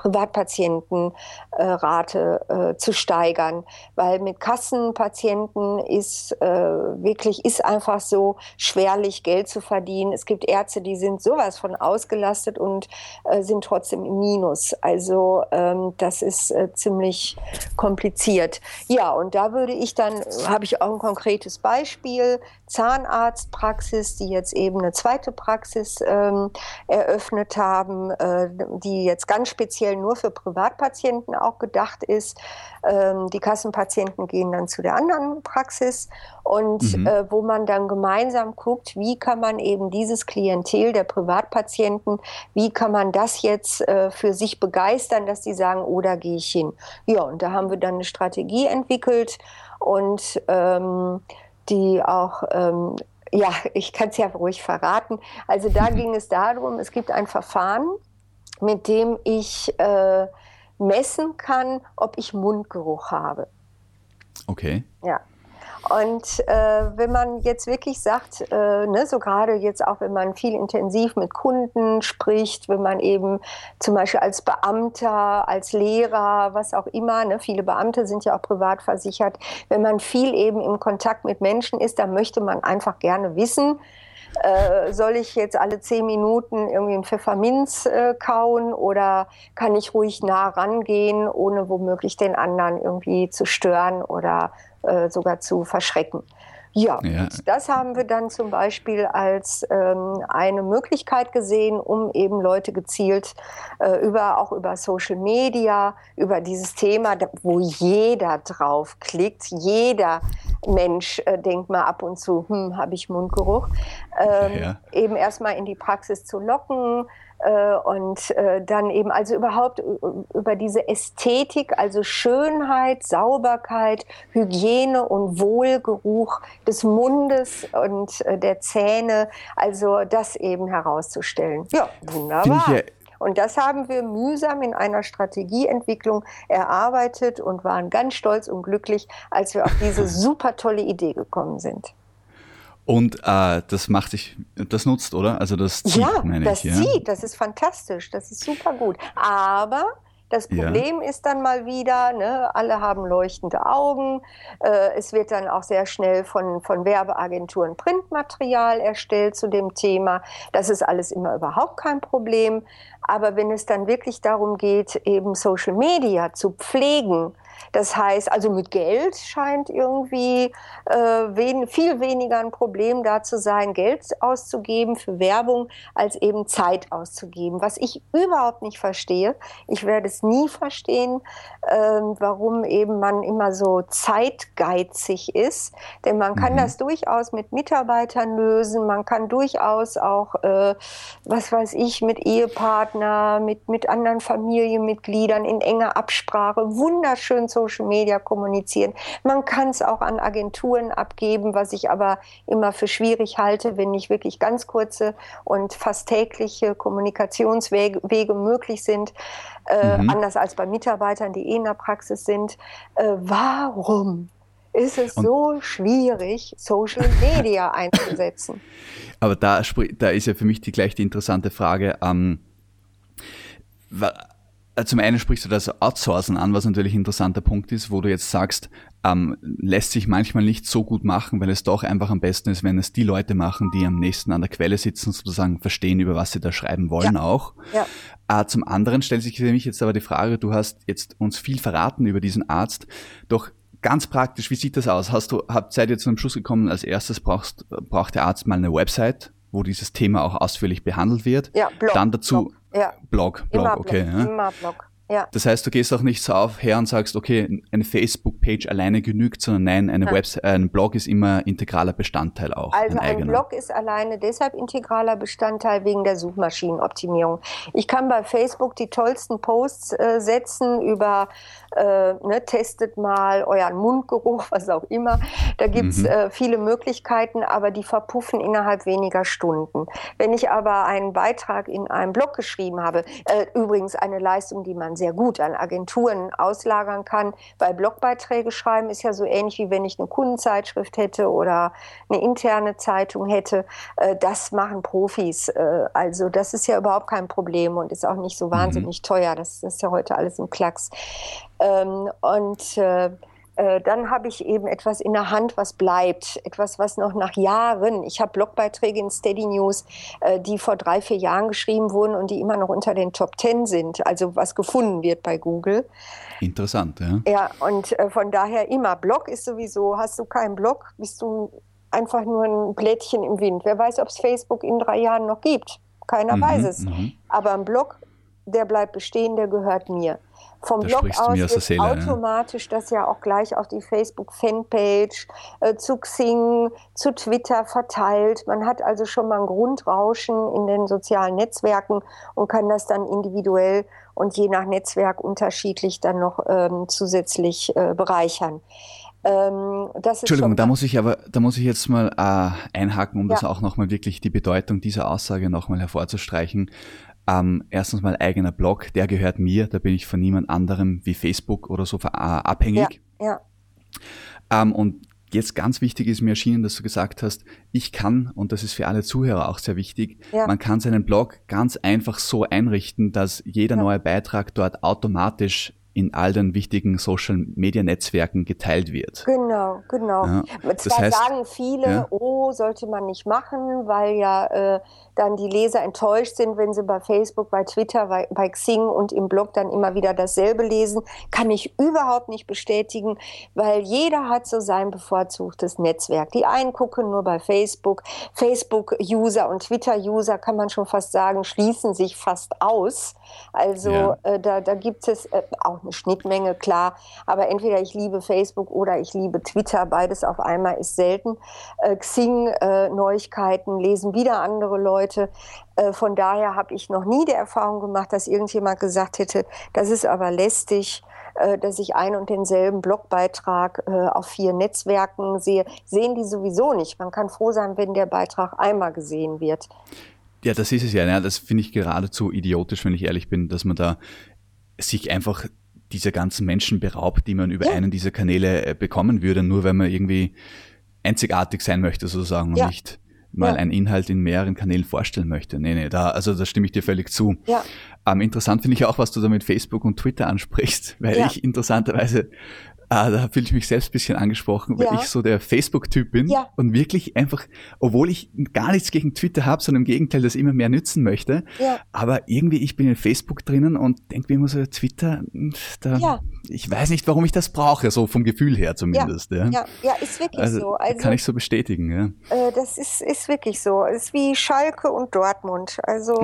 Privatpatientenrate äh, zu steigern, weil mit Kassenpatienten ist äh, wirklich, ist einfach so schwerlich Geld zu verdienen. Es gibt Ärzte, die sind sowas von ausgelastet und äh, sind trotzdem im Minus. Also ähm, das ist äh, ziemlich kompliziert. Ja, und da würde ich dann, habe ich auch ein konkretes Beispiel, Zahnarztpraxis, die jetzt eben eine zweite Praxis ähm, eröffnet haben, äh, die jetzt ganz speziell nur für Privatpatienten auch gedacht ist. Ähm, die Kassenpatienten gehen dann zu der anderen Praxis und mhm. äh, wo man dann gemeinsam guckt, wie kann man eben dieses Klientel der Privatpatienten, wie kann man das jetzt äh, für sich begeistern, dass die sagen, oh, da gehe ich hin. Ja, und da haben wir dann eine Strategie entwickelt und ähm, die auch, ähm, ja, ich kann es ja ruhig verraten. Also da ging es darum, es gibt ein Verfahren, mit dem ich äh, messen kann, ob ich Mundgeruch habe. Okay. Ja. Und äh, wenn man jetzt wirklich sagt, äh, ne, so gerade jetzt auch, wenn man viel intensiv mit Kunden spricht, wenn man eben zum Beispiel als Beamter, als Lehrer, was auch immer, ne, viele Beamte sind ja auch privat versichert, wenn man viel eben im Kontakt mit Menschen ist, dann möchte man einfach gerne wissen, Äh, soll ich jetzt alle zehn Minuten irgendwie einen Pfefferminz äh, kauen oder kann ich ruhig nah rangehen, ohne womöglich den anderen irgendwie zu stören oder äh, sogar zu verschrecken? Ja, ja. Und das haben wir dann zum Beispiel als ähm, eine Möglichkeit gesehen, um eben Leute gezielt äh, über, auch über Social Media, über dieses Thema, wo jeder drauf klickt, jeder Mensch äh, denkt mal ab und zu, hm, habe ich Mundgeruch, ähm, ja. eben erstmal in die Praxis zu locken, äh, und äh, dann eben also überhaupt über diese Ästhetik, also Schönheit, Sauberkeit, Hygiene und Wohlgeruch des Mundes und äh, der Zähne, also das eben herauszustellen. Ja, wunderbar. Und das haben wir mühsam in einer Strategieentwicklung erarbeitet und waren ganz stolz und glücklich, als wir auf diese super tolle Idee gekommen sind. Und äh, das macht sich, das nutzt, oder? Also das zieht, ja, meine das ich. zieht, Ja, das ist fantastisch, das ist super gut. Aber das Problem ja. ist dann mal wieder, ne, alle haben leuchtende Augen. Äh, es wird dann auch sehr schnell von, von Werbeagenturen Printmaterial erstellt zu dem Thema. Das ist alles immer überhaupt kein Problem. Aber wenn es dann wirklich darum geht, eben Social Media zu pflegen, das heißt, also mit Geld scheint irgendwie äh, wen, viel weniger ein Problem da zu sein, Geld auszugeben für Werbung, als eben Zeit auszugeben. Was ich überhaupt nicht verstehe. Ich werde es nie verstehen, äh, warum eben man immer so zeitgeizig ist. Denn man kann mhm. das durchaus mit Mitarbeitern lösen. Man kann durchaus auch, äh, was weiß ich, mit Ehepartner, mit, mit anderen Familienmitgliedern in enger Absprache wunderschön Social Media kommunizieren. Man kann es auch an Agenturen abgeben, was ich aber immer für schwierig halte, wenn nicht wirklich ganz kurze und fast tägliche Kommunikationswege Wege möglich sind, äh, mhm. anders als bei Mitarbeitern, die eh in der Praxis sind. Äh, warum ist es und so schwierig, Social Media einzusetzen? Aber da, da ist ja für mich die gleich die interessante Frage, ähm, zum einen sprichst du das Outsourcen an, was natürlich ein interessanter Punkt ist, wo du jetzt sagst, ähm, lässt sich manchmal nicht so gut machen, weil es doch einfach am besten ist, wenn es die Leute machen, die am nächsten an der Quelle sitzen, sozusagen verstehen, über was sie da schreiben wollen ja. auch. Ja. Äh, zum anderen stellt sich für mich jetzt aber die Frage, du hast jetzt uns viel verraten über diesen Arzt, doch ganz praktisch, wie sieht das aus? Hast du, habt seid ihr zu einem Schluss gekommen, als erstes brauchst, braucht der Arzt mal eine Website, wo dieses Thema auch ausführlich behandelt wird? Ja, Blog. Dann dazu Blog. Ja. Blog, Blog, immer okay. Blog, Ja. Immer Blog. Ja. Das heißt, du gehst auch nicht so auf her und sagst, okay, eine Facebook-Page alleine genügt, sondern nein, eine ja. Website, ein Blog ist immer integraler Bestandteil auch. Also ein, ein Blog ist alleine deshalb integraler Bestandteil wegen der Suchmaschinenoptimierung. Ich kann bei Facebook die tollsten Posts äh, setzen über äh, ne, testet mal euren Mundgeruch, was auch immer. Da gibt's mhm. äh, viele Möglichkeiten, aber die verpuffen innerhalb weniger Stunden. Wenn ich aber einen Beitrag in einem Blog geschrieben habe, äh, übrigens eine Leistung, die man sehr gut an Agenturen auslagern kann, weil Blogbeiträge schreiben ist ja so ähnlich wie wenn ich eine Kundenzeitschrift hätte oder eine interne Zeitung hätte. Äh, das machen Profis. Äh, also das ist ja überhaupt kein Problem und ist auch nicht so wahnsinnig mhm. teuer. Das, das ist ja heute alles ein Klacks. Ähm, und äh, dann habe ich eben etwas in der Hand, was bleibt. Etwas, was noch nach Jahren, ich habe Blogbeiträge in Steady News, die vor drei, vier Jahren geschrieben wurden und die immer noch unter den Top Ten sind, also was gefunden wird bei Google. Interessant, ja. Ja, und von daher immer, Blog ist sowieso, hast du keinen Blog, bist du einfach nur ein Blättchen im Wind. Wer weiß, ob es Facebook in drei Jahren noch gibt. Keiner mhm, weiß es. Mhm. Aber ein Blog, der bleibt bestehen, der gehört mir. Vom da Blog aus wird Seele, automatisch ja. das ja auch gleich auf die Facebook-Fanpage, äh, zu Xing, zu Twitter verteilt. Man hat also schon mal ein Grundrauschen in den sozialen Netzwerken und kann das dann individuell und je nach Netzwerk unterschiedlich dann noch ähm, zusätzlich äh, bereichern. Ähm, das ist Entschuldigung, da muss ich aber, da muss ich jetzt mal äh, einhaken, um ja. das auch nochmal wirklich die Bedeutung dieser Aussage nochmal hervorzustreichen. Ähm, erstens mal eigener Blog, der gehört mir, da bin ich von niemand anderem wie Facebook oder so äh, abhängig. Ja, ja. Ähm, und jetzt ganz wichtig ist mir erschienen, dass du gesagt hast, ich kann, und das ist für alle Zuhörer auch sehr wichtig, ja. man kann seinen Blog ganz einfach so einrichten, dass jeder ja. neue Beitrag dort automatisch in all den wichtigen Social-Media-Netzwerken geteilt wird. Genau, genau. Ja, Zwar heißt, sagen viele, ja. oh, sollte man nicht machen, weil ja äh, dann die Leser enttäuscht sind, wenn sie bei Facebook, bei Twitter, bei, bei Xing und im Blog dann immer wieder dasselbe lesen. Kann ich überhaupt nicht bestätigen, weil jeder hat so sein bevorzugtes Netzwerk. Die einen gucken nur bei Facebook. Facebook-User und Twitter-User, kann man schon fast sagen, schließen sich fast aus. Also ja. äh, da, da gibt es äh, auch eine Schnittmenge, klar, aber entweder ich liebe Facebook oder ich liebe Twitter, beides auf einmal ist selten. Äh, Xing, äh, Neuigkeiten lesen wieder andere Leute. Äh, von daher habe ich noch nie die Erfahrung gemacht, dass irgendjemand gesagt hätte, das ist aber lästig, äh, dass ich einen und denselben Blogbeitrag äh, auf vier Netzwerken sehe. Sehen die sowieso nicht. Man kann froh sein, wenn der Beitrag einmal gesehen wird. Ja, das ist es ja. Ne? Das finde ich geradezu idiotisch, wenn ich ehrlich bin, dass man da sich einfach diese ganzen Menschen beraubt, die man über ja. einen dieser Kanäle äh, bekommen würde, nur weil man irgendwie einzigartig sein möchte sozusagen ja. und nicht mal ja. einen Inhalt in mehreren Kanälen vorstellen möchte. Nee, nee, da, also da stimme ich dir völlig zu. Ja. Ähm, interessant finde ich auch, was du da mit Facebook und Twitter ansprichst, weil ja. ich interessanterweise Ah, da fühle ich mich selbst ein bisschen angesprochen, weil ja. ich so der Facebook-Typ bin ja. und wirklich einfach, obwohl ich gar nichts gegen Twitter habe, sondern im Gegenteil das immer mehr nützen möchte, ja. aber irgendwie, ich bin in Facebook drinnen und denke mir immer so, Twitter, da, ja. ich weiß nicht, warum ich das brauche, so vom Gefühl her zumindest. Ja, ja. ja ist wirklich also, so. Also, kann ich so bestätigen, ja. Äh, das ist, ist wirklich so. Es ist wie Schalke und Dortmund, also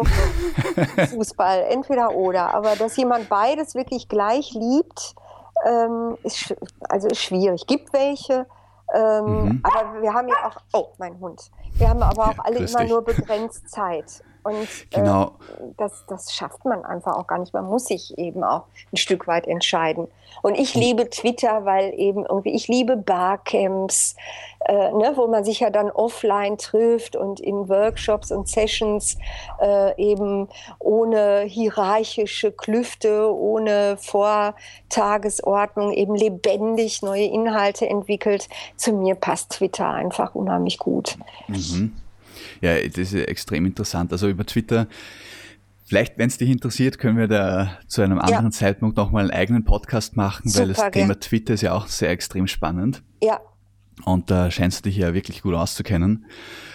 Fußball, entweder oder, aber dass jemand beides wirklich gleich liebt, Ähm, ist, also ist schwierig. Gibt welche, ähm, mhm. aber wir haben ja auch, oh, mein Hund, wir haben aber auch ja, alle immer dich. nur begrenzt Zeit. Und genau. äh, das, das schafft man einfach auch gar nicht. Man muss sich eben auch ein Stück weit entscheiden. Und ich liebe Twitter, weil eben irgendwie, ich liebe Barcamps, äh, ne, wo man sich ja dann offline trifft und in Workshops und Sessions äh, eben ohne hierarchische Klüfte, ohne Vortagesordnung eben lebendig neue Inhalte entwickelt. Zu mir passt Twitter einfach unheimlich gut. Mhm. Ja, das ist extrem interessant. Also über Twitter, vielleicht, wenn es dich interessiert, können wir da zu einem anderen ja. Zeitpunkt nochmal einen eigenen Podcast machen, Super, weil das Thema ja. Twitter ist ja auch sehr extrem spannend. Ja. Und da scheinst du dich ja wirklich gut auszukennen.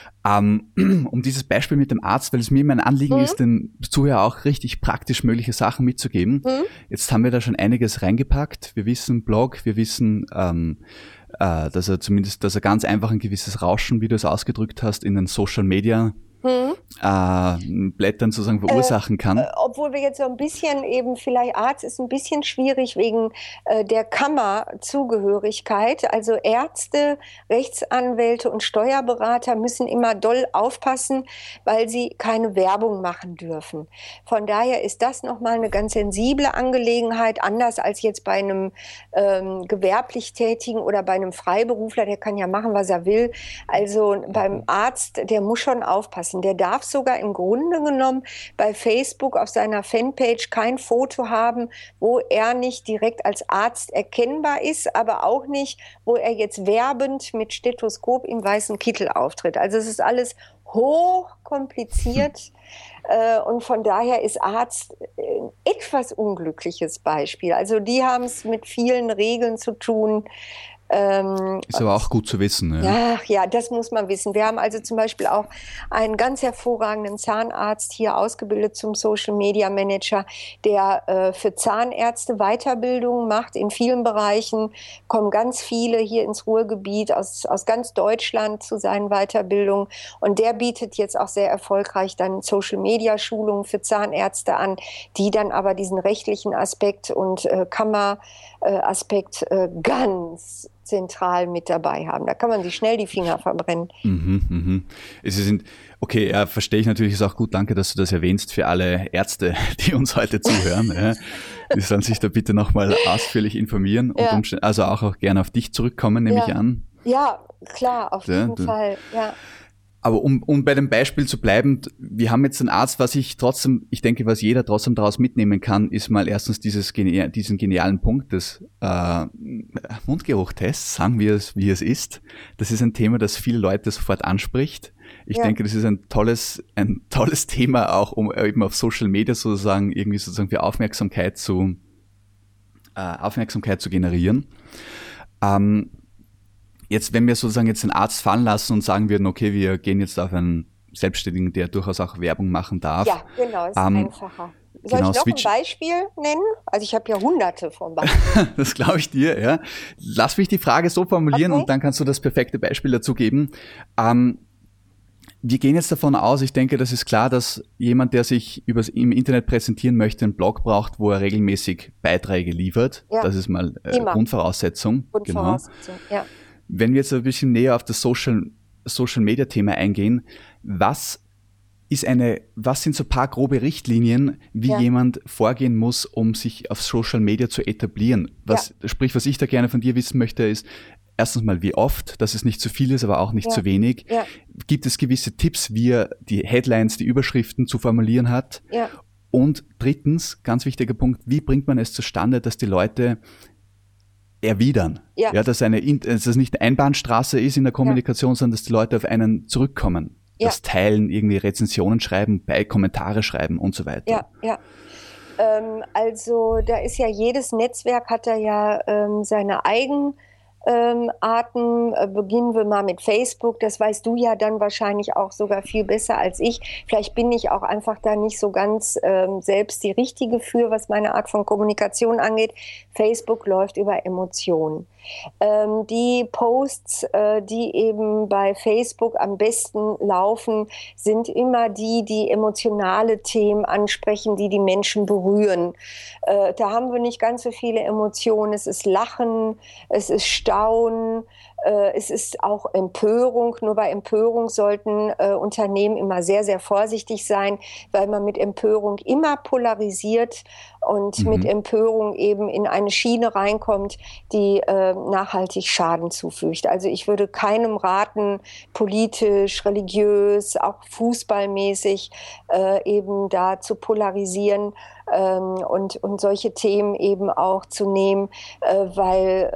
Um, um dieses Beispiel mit dem Arzt, weil es mir mein Anliegen mhm. ist, den Zuhörer auch richtig praktisch mögliche Sachen mitzugeben. Mhm. Jetzt haben wir da schon einiges reingepackt. Wir wissen Blog, wir wissen, ähm, äh, dass er zumindest, dass er ganz einfach ein gewisses Rauschen, wie du es ausgedrückt hast, in den Social Media hm. äh, Blättern sozusagen verursachen kann. Äh, obwohl wir jetzt so ein bisschen eben, vielleicht Arzt ist ein bisschen schwierig wegen äh, der Kammerzugehörigkeit. Also Ärzte, Rechtsanwälte und Steuerberater müssen immer doll aufpassen, weil sie keine Werbung machen dürfen. Von daher ist das nochmal eine ganz sensible Angelegenheit, anders als jetzt bei einem ähm, gewerblich Tätigen oder bei einem Freiberufler, der kann ja machen, was er will. Also beim Arzt, der muss schon aufpassen. Der darf sogar im Grunde genommen bei Facebook auf seiner Fanpage kein Foto haben, wo er nicht direkt als Arzt erkennbar ist, aber auch nicht, wo er jetzt werbend mit Stethoskop im weißen Kittel auftritt. Also es ist alles hochkompliziert. Äh, und von daher ist Arzt ein etwas unglückliches Beispiel. Also die haben es mit vielen Regeln zu tun. Ähm, ist aber auch gut zu wissen. Ja. Ach ja, das muss man wissen. Wir haben also zum Beispiel auch einen ganz hervorragenden Zahnarzt hier ausgebildet zum Social Media Manager, der äh, für Zahnärzte Weiterbildungen macht in vielen Bereichen. Kommen ganz viele hier ins Ruhrgebiet aus, aus ganz Deutschland zu seinen Weiterbildungen. Und der bietet jetzt auch sehr erfolgreich dann Social Media Schulungen für Zahnärzte an, die dann aber diesen rechtlichen Aspekt und äh, Kammeraspekt äh, ganz zentral mit dabei haben. Da kann man sich schnell die Finger verbrennen. Mhm, mhm. Es sind, okay, ja, verstehe ich natürlich, ist auch gut, danke, dass du das erwähnst für alle Ärzte, die uns heute zuhören. Ja. Die sollen sich da bitte nochmal ausführlich informieren und ja. also auch, auch gerne auf dich zurückkommen, nehme ja. ich an. Ja, klar, auf jeden ja, Fall, ja. Aber um, um bei dem Beispiel zu bleiben, wir haben jetzt einen Arzt, was ich trotzdem, ich denke, was jeder trotzdem daraus mitnehmen kann, ist mal erstens dieses genial, diesen genialen Punkt des äh, Mundgeruchtests, sagen wir es, wie es ist. Das ist ein Thema, das viele Leute sofort anspricht. Ich ja. denke, das ist ein tolles, ein tolles Thema auch, um eben auf Social Media sozusagen irgendwie sozusagen für Aufmerksamkeit zu, äh, Aufmerksamkeit zu generieren. Ähm, Jetzt, wenn wir sozusagen jetzt den Arzt fallen lassen und sagen würden, okay, wir gehen jetzt auf einen Selbstständigen, der durchaus auch Werbung machen darf. Ja, genau, ist ähm, einfacher. Soll genau, ich noch switch- ein Beispiel nennen? Also ich habe ja hunderte von Beispielen. Das glaube ich dir, ja. Lass mich die Frage so formulieren okay. und dann kannst du das perfekte Beispiel dazu geben. Ähm, wir gehen jetzt davon aus, ich denke, das ist klar, dass jemand, der sich übers, im Internet präsentieren möchte, einen Blog braucht, wo er regelmäßig Beiträge liefert. Ja. Das ist mal äh, Grundvoraussetzung. Grundvoraussetzung, genau. ja. Wenn wir jetzt ein bisschen näher auf das Social, Social Media Thema eingehen, was ist eine, was sind so ein paar grobe Richtlinien, wie ja. jemand vorgehen muss, um sich auf Social Media zu etablieren? Was, ja. sprich, was ich da gerne von dir wissen möchte, ist erstens mal, wie oft, dass es nicht zu viel ist, aber auch nicht ja. zu wenig. Ja. Gibt es gewisse Tipps, wie er die Headlines, die Überschriften zu formulieren hat? Ja. Und drittens, ganz wichtiger Punkt, wie bringt man es zustande, dass die Leute erwidern. Ja. Ja, dass, eine, dass es nicht eine Einbahnstraße ist in der Kommunikation, ja. sondern dass die Leute auf einen zurückkommen. Ja. Das Teilen, irgendwie Rezensionen schreiben, bei Kommentare schreiben und so weiter. Ja, ja. Ähm, also da ist ja jedes Netzwerk hat da ja ähm, seine eigenen Ähm, Arten. Äh, beginnen wir mal mit Facebook. Das weißt du ja dann wahrscheinlich auch sogar viel besser als ich. Vielleicht bin ich auch einfach da nicht so ganz ähm, selbst die Richtige für, was meine Art von Kommunikation angeht. Facebook läuft über Emotionen. Ähm, die Posts, äh, die eben bei Facebook am besten laufen, sind immer die, die emotionale Themen ansprechen, die die Menschen berühren. Äh, da haben wir nicht ganz so viele Emotionen. Es ist Lachen, es ist Staunen, äh, es ist auch Empörung. Nur bei Empörung sollten äh, Unternehmen immer sehr, sehr vorsichtig sein, weil man mit Empörung immer polarisiert und mhm. mit Empörung eben in eine Schiene reinkommt, die äh, nachhaltig Schaden zufügt. Also ich würde keinem raten, politisch, religiös, auch fußballmäßig äh, eben da zu polarisieren ähm, und, und solche Themen eben auch zu nehmen, äh, weil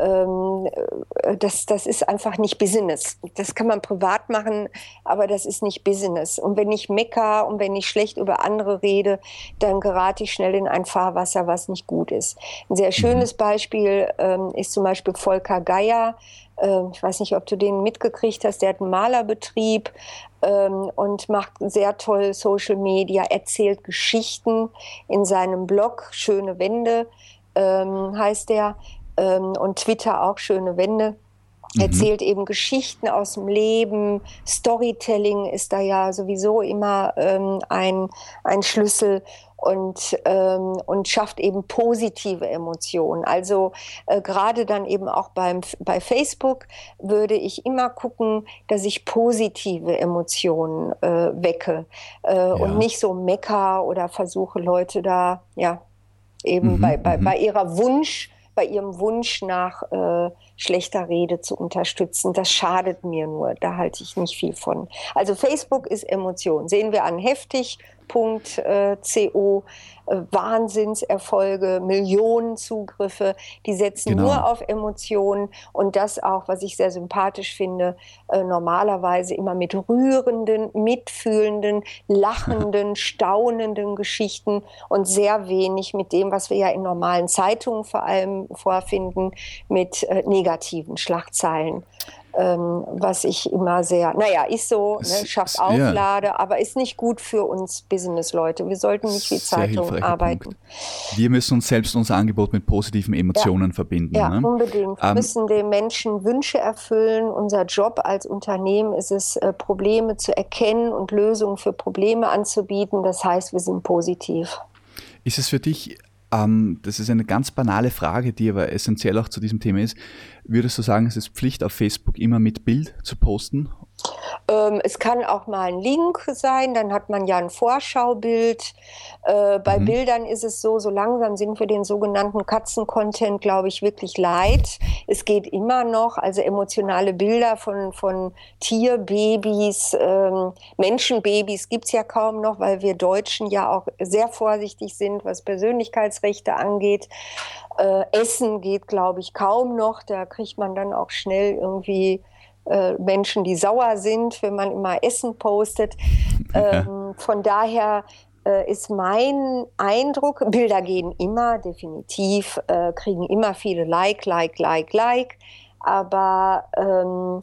ähm, das, das ist einfach nicht Business. Das kann man privat machen, aber das ist nicht Business. Und wenn ich mecker und wenn ich schlecht über andere rede, dann gerate ich schnell in ein Fahrwasser, was nicht gut ist. Ein sehr schönes mhm. Beispiel ähm, ist zum Beispiel Volker Geier. Ähm, ich weiß nicht, ob du den mitgekriegt hast. Der hat einen Malerbetrieb ähm, und macht sehr toll Social Media, erzählt Geschichten in seinem Blog. Schöne Wände ähm, heißt der. Ähm, und Twitter auch Schöne Wände. erzählt mhm. eben Geschichten aus dem Leben. Storytelling ist da ja sowieso immer ähm, ein, ein Schlüssel. Und, ähm, und schafft eben positive Emotionen. Also äh, gerade dann eben auch beim, bei Facebook würde ich immer gucken, dass ich positive Emotionen äh, wecke äh, ja. und nicht so mecker oder versuche Leute da ja eben mhm, bei, bei, bei ihrer Wunsch, bei ihrem Wunsch nach äh, schlechter Rede zu unterstützen. Das schadet mir nur, da halte ich nicht viel von. Also Facebook ist Emotion, sehen wir an heftig Punkt co, äh, Wahnsinnserfolge, Millionen Zugriffe, die setzen genau. nur auf Emotionen und das auch, was ich sehr sympathisch finde, äh, normalerweise immer mit rührenden, mitfühlenden, lachenden, staunenden Geschichten und sehr wenig mit dem, was wir ja in normalen Zeitungen vor allem vorfinden, mit äh, negativen Schlagzeilen. Ähm, was ich immer sehr, naja, ist so, ne, schafft Auflade, ja. aber ist nicht gut für uns Business-Leute. Wir sollten nicht wie Zeitungen arbeiten. Punkt. Wir müssen uns selbst unser Angebot mit positiven Emotionen ja. verbinden. Ja, ne? unbedingt. Wir ähm, müssen den Menschen Wünsche erfüllen. Unser Job als Unternehmen ist es, äh, Probleme zu erkennen und Lösungen für Probleme anzubieten. Das heißt, wir sind positiv. Ist es für dich, ähm, das ist eine ganz banale Frage, die aber essentiell auch zu diesem Thema ist, würdest du sagen, es ist Pflicht, auf Facebook immer mit Bild zu posten? Ähm, es kann auch mal ein Link sein, dann hat man ja ein Vorschaubild. Äh, bei mhm. Bildern ist es so, so langsam sind wir den sogenannten Katzen-Content, glaube ich, wirklich leid. Es geht immer noch, also emotionale Bilder von, von Tierbabys, ähm, Menschenbabys gibt es ja kaum noch, weil wir Deutschen ja auch sehr vorsichtig sind, was Persönlichkeitsrechte angeht. Äh, Essen geht, glaube ich, kaum noch. Da kriegt man dann auch schnell irgendwie äh, Menschen, die sauer sind, wenn man immer Essen postet. Ja. Ähm, von daher äh, ist mein Eindruck, Bilder gehen immer, definitiv, äh, kriegen immer viele Like, Like, Like, Like. Aber ähm,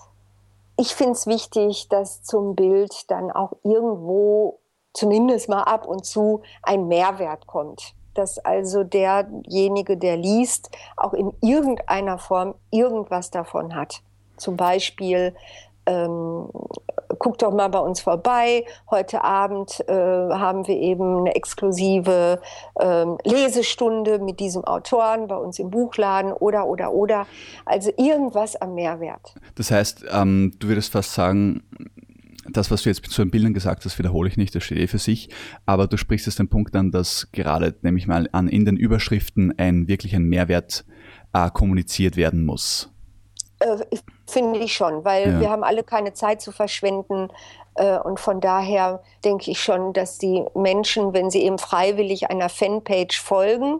ich finde es wichtig, dass zum Bild dann auch irgendwo zumindest mal ab und zu ein Mehrwert kommt. Dass also derjenige, der liest, auch in irgendeiner Form irgendwas davon hat. Zum Beispiel, ähm, guck doch mal bei uns vorbei. Heute Abend äh, haben wir eben eine exklusive ähm, Lesestunde mit diesem Autoren bei uns im Buchladen oder, oder, oder. Also irgendwas am Mehrwert. Das heißt, ähm, du würdest fast sagen, das, was du jetzt zu den Bildern gesagt hast, wiederhole ich nicht, das steht eh für sich, aber du sprichst jetzt den Punkt an, dass gerade, nehme ich mal an, in den Überschriften ein wirklich ein Mehrwert äh, kommuniziert werden muss. Äh, finde ich schon, weil ja. wir haben alle keine Zeit zu verschwenden äh, und von daher denke ich schon, dass die Menschen, wenn sie eben freiwillig einer Fanpage folgen,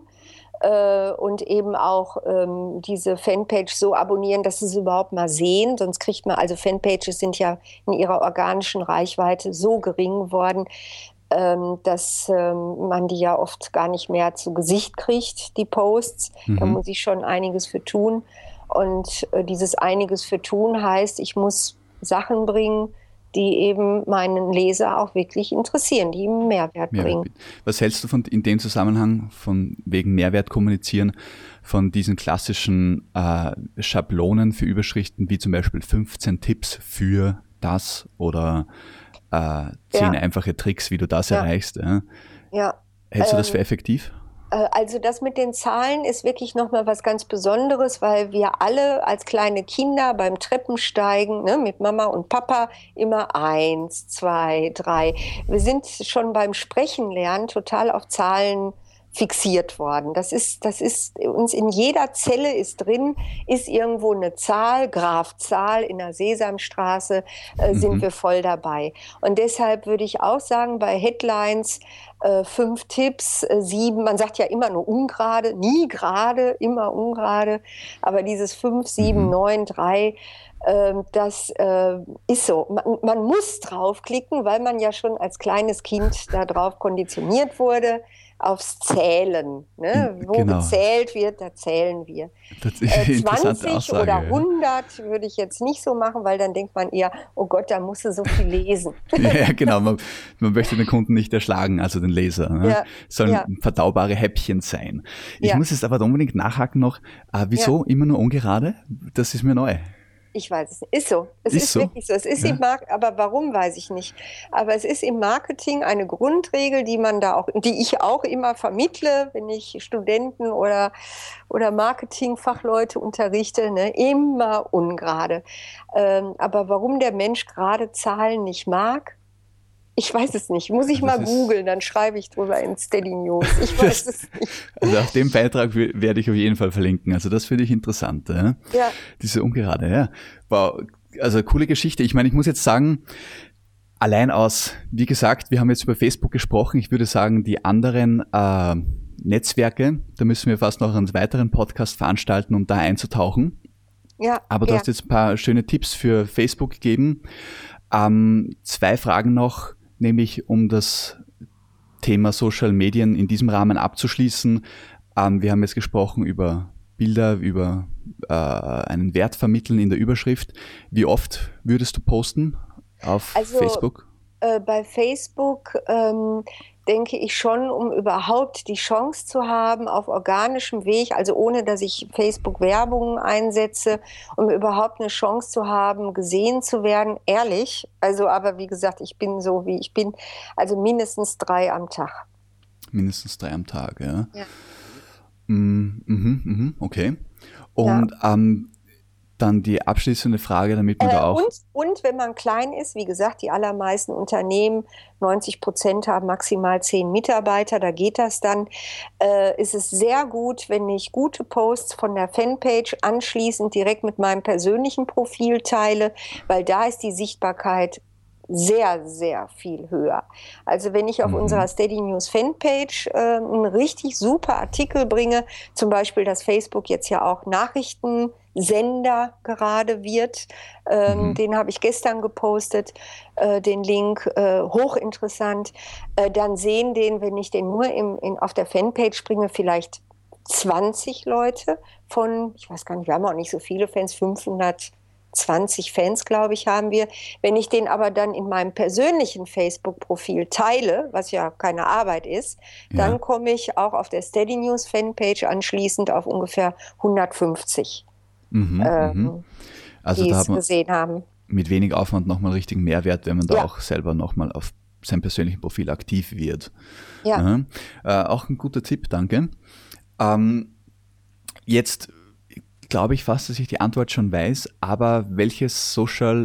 und eben auch ähm, diese Fanpage so abonnieren, dass sie es überhaupt mal sehen. Sonst kriegt man, also Fanpages sind ja in ihrer organischen Reichweite so gering geworden, ähm, dass ähm, man die ja oft gar nicht mehr zu Gesicht kriegt, die Posts. Mhm. Da muss ich schon einiges für tun. Und äh, dieses einiges für tun heißt, ich muss Sachen bringen, die eben meinen Leser auch wirklich interessieren, die ihm Mehrwert bringen. Was hältst du von in dem Zusammenhang von wegen Mehrwert kommunizieren, von diesen klassischen äh, Schablonen für Überschriften, wie zum Beispiel fünfzehn Tipps für das oder äh, zehn ja. einfache Tricks, wie du das ja. erreichst? Ja. Ja. Hältst du ähm, das für effektiv? Also das mit den Zahlen ist wirklich nochmal was ganz Besonderes, weil wir alle als kleine Kinder beim Treppensteigen, ne, mit Mama und Papa immer eins, zwei, drei. Wir sind schon beim Sprechen lernen total auf Zahlen fixiert worden. Das ist, das ist uns in jeder Zelle ist drin, ist irgendwo eine Zahl, Graf Zahl in der Sesamstraße, äh, mhm. sind wir voll dabei. Und deshalb würde ich auch sagen, bei Headlines äh, fünf Tipps, äh, sieben, man sagt ja immer nur ungerade, nie gerade, immer ungerade, aber dieses fünf, sieben, neun, drei, das äh, ist so. Man, man muss draufklicken, weil man ja schon als kleines Kind da drauf konditioniert wurde, aufs Zählen. Ne? Wo genau. gezählt wird, da zählen wir. Das ist äh, zwanzig Aussage, oder hundert ja. würde ich jetzt nicht so machen, weil dann denkt man eher, oh Gott, da musst du so viel lesen. Ja, genau. Man, man möchte den Kunden nicht erschlagen, also den Leser. Ne? Ja. Sollen ja. verdaubare Häppchen sein. Ich ja. muss jetzt aber unbedingt nachhaken noch, äh, wieso ja. immer nur ungerade? Das ist mir neu. Ich weiß es nicht. Ist so. Es ist, ist so? wirklich so. Es ist ja. im Markt, aber warum, weiß ich nicht. Aber es ist im Marketing eine Grundregel, die man da auch, die ich auch immer vermittle, wenn ich Studenten oder, oder Marketingfachleute unterrichte, ne? Immer ungerade. Ähm, aber warum der Mensch gerade Zahlen nicht mag, ich weiß es nicht. Muss ich das mal googeln, dann schreibe ich drüber in Steady News. Ich weiß es nicht. Also auf dem Beitrag werde ich auf jeden Fall verlinken. Also das finde ich interessant. Ja? Ja. Diese Ungerade, ja. Wow. Also coole Geschichte. Ich meine, ich muss jetzt sagen, allein aus, wie gesagt, wir haben jetzt über Facebook gesprochen. Ich würde sagen, die anderen äh, Netzwerke, da müssen wir fast noch einen weiteren Podcast veranstalten, um da einzutauchen. Ja. Aber du ja. hast jetzt ein paar schöne Tipps für Facebook gegeben. Ähm, zwei Fragen noch. Nämlich um das Thema Social Medien in diesem Rahmen abzuschließen. Ähm, wir haben jetzt gesprochen über Bilder, über äh, einen Wert vermitteln in der Überschrift. Wie oft würdest du posten auf also, Facebook? Äh, bei Facebook ähm, denke ich schon, um überhaupt die Chance zu haben, auf organischem Weg, also ohne dass ich Facebook-Werbung einsetze, um überhaupt eine Chance zu haben, gesehen zu werden, ehrlich. Also, aber wie gesagt, ich bin so, wie ich bin, also mindestens drei am Tag. Mindestens drei am Tag, ja. ja. Mhm, mhm, mhm, okay. Und ja. ähm, dann die abschließende Frage, damit man äh, da auch... Und, und wenn man klein ist, wie gesagt, die allermeisten Unternehmen, neunzig Prozent haben maximal zehn Mitarbeiter, da geht das dann, äh, ist es sehr gut, wenn ich gute Posts von der Fanpage anschließend direkt mit meinem persönlichen Profil teile, weil da ist die Sichtbarkeit sehr, sehr viel höher. Also wenn ich auf mhm. unserer Steady News Fanpage äh, einen richtig super Artikel bringe, zum Beispiel, dass Facebook jetzt ja auch Nachrichtensender gerade wird, ähm, mhm. den habe ich gestern gepostet, äh, den Link, äh, hochinteressant, äh, dann sehen den, wenn ich den nur im, in, auf der Fanpage bringe, vielleicht zwanzig Leute von, ich weiß gar nicht, wir haben auch nicht so viele Fans, fünfhundertzwanzig Fans, glaube ich, haben wir. Wenn ich den aber dann in meinem persönlichen Facebook-Profil teile, was ja keine Arbeit ist, ja. dann komme ich auch auf der Steady News Fanpage anschließend auf ungefähr hundertfünfzig, mhm, ähm, also die da es gesehen haben. Mit wenig Aufwand nochmal richtigen Mehrwert, wenn man da ja. auch selber nochmal auf seinem persönlichen Profil aktiv wird. Ja. ja. Äh, auch ein guter Tipp, danke. Ähm, jetzt glaube ich fast, dass ich die Antwort schon weiß, aber welches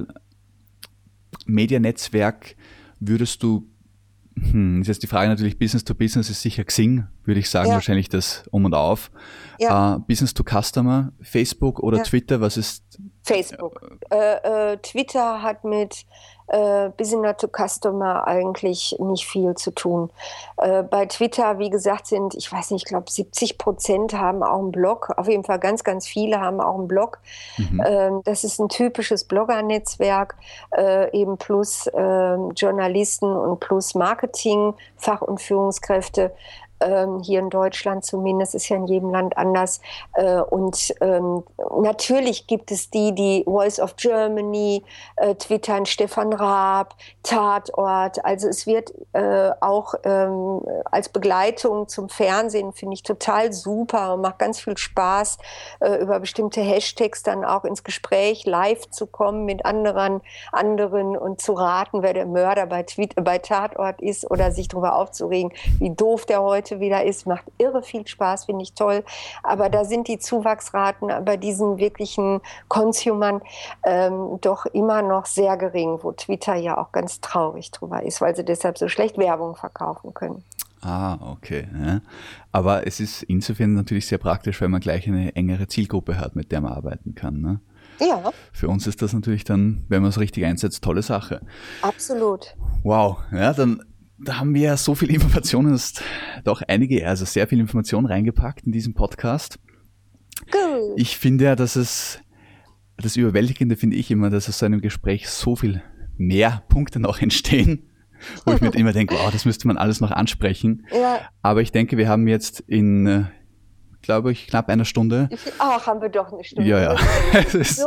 Social-Media-Netzwerk würdest du, hm, ist jetzt die Frage natürlich, Business to Business ist sicher Xing, würde ich sagen, ja. wahrscheinlich das Um und Auf. Ja. Uh, Business to Customer, Facebook oder ja. Twitter, was ist? Facebook. Äh, äh, Twitter hat mit äh, Business to Customer eigentlich nicht viel zu tun. Äh, bei Twitter, wie gesagt, sind, ich weiß nicht, ich glaube siebzig Prozent haben auch einen Blog. Auf jeden Fall ganz, ganz viele haben auch einen Blog. Mhm. Ähm, das ist ein typisches Blogger-Netzwerk, äh, eben plus äh, Journalisten und plus Marketing, Fach- und Führungskräfte. Ähm, hier in Deutschland zumindest, ist ja in jedem Land anders. Äh, und ähm, natürlich gibt es die, die Voice of Germany, äh, twittern, Stefan Raab, Tatort. Also es wird äh, auch ähm, als Begleitung zum Fernsehen, finde ich total super und macht ganz viel Spaß, äh, über bestimmte Hashtags dann auch ins Gespräch live zu kommen mit anderen, anderen und zu raten, wer der Mörder bei, Tweet, bei Tatort ist oder sich darüber aufzuregen, wie doof der heute wieder ist, macht irre viel Spaß, finde ich toll. Aber da sind die Zuwachsraten bei diesen wirklichen Consumern ähm, doch immer noch sehr gering, wo Twitter ja auch ganz traurig drüber ist, weil sie deshalb so schlecht Werbung verkaufen können. Ah, okay. Ja. Aber es ist insofern natürlich sehr praktisch, weil man gleich eine engere Zielgruppe hat, mit der man arbeiten kann. Ne? Ja. Für uns ist das natürlich dann, wenn man es richtig einsetzt, tolle Sache. Absolut. Wow. Ja, dann Da haben wir ja so viele Informationen, ist doch einige, also sehr viel Information reingepackt in diesen Podcast. Gut. Ich finde ja, dass es, das Überwältigende finde ich immer, dass aus so einem Gespräch so viel mehr Punkte noch entstehen, wo ich mir immer denke, wow, das müsste man alles noch ansprechen. Ja. Aber ich denke, wir haben jetzt in, glaube ich, knapp einer Stunde. Ach, haben wir doch eine Stunde. Ja, ja. So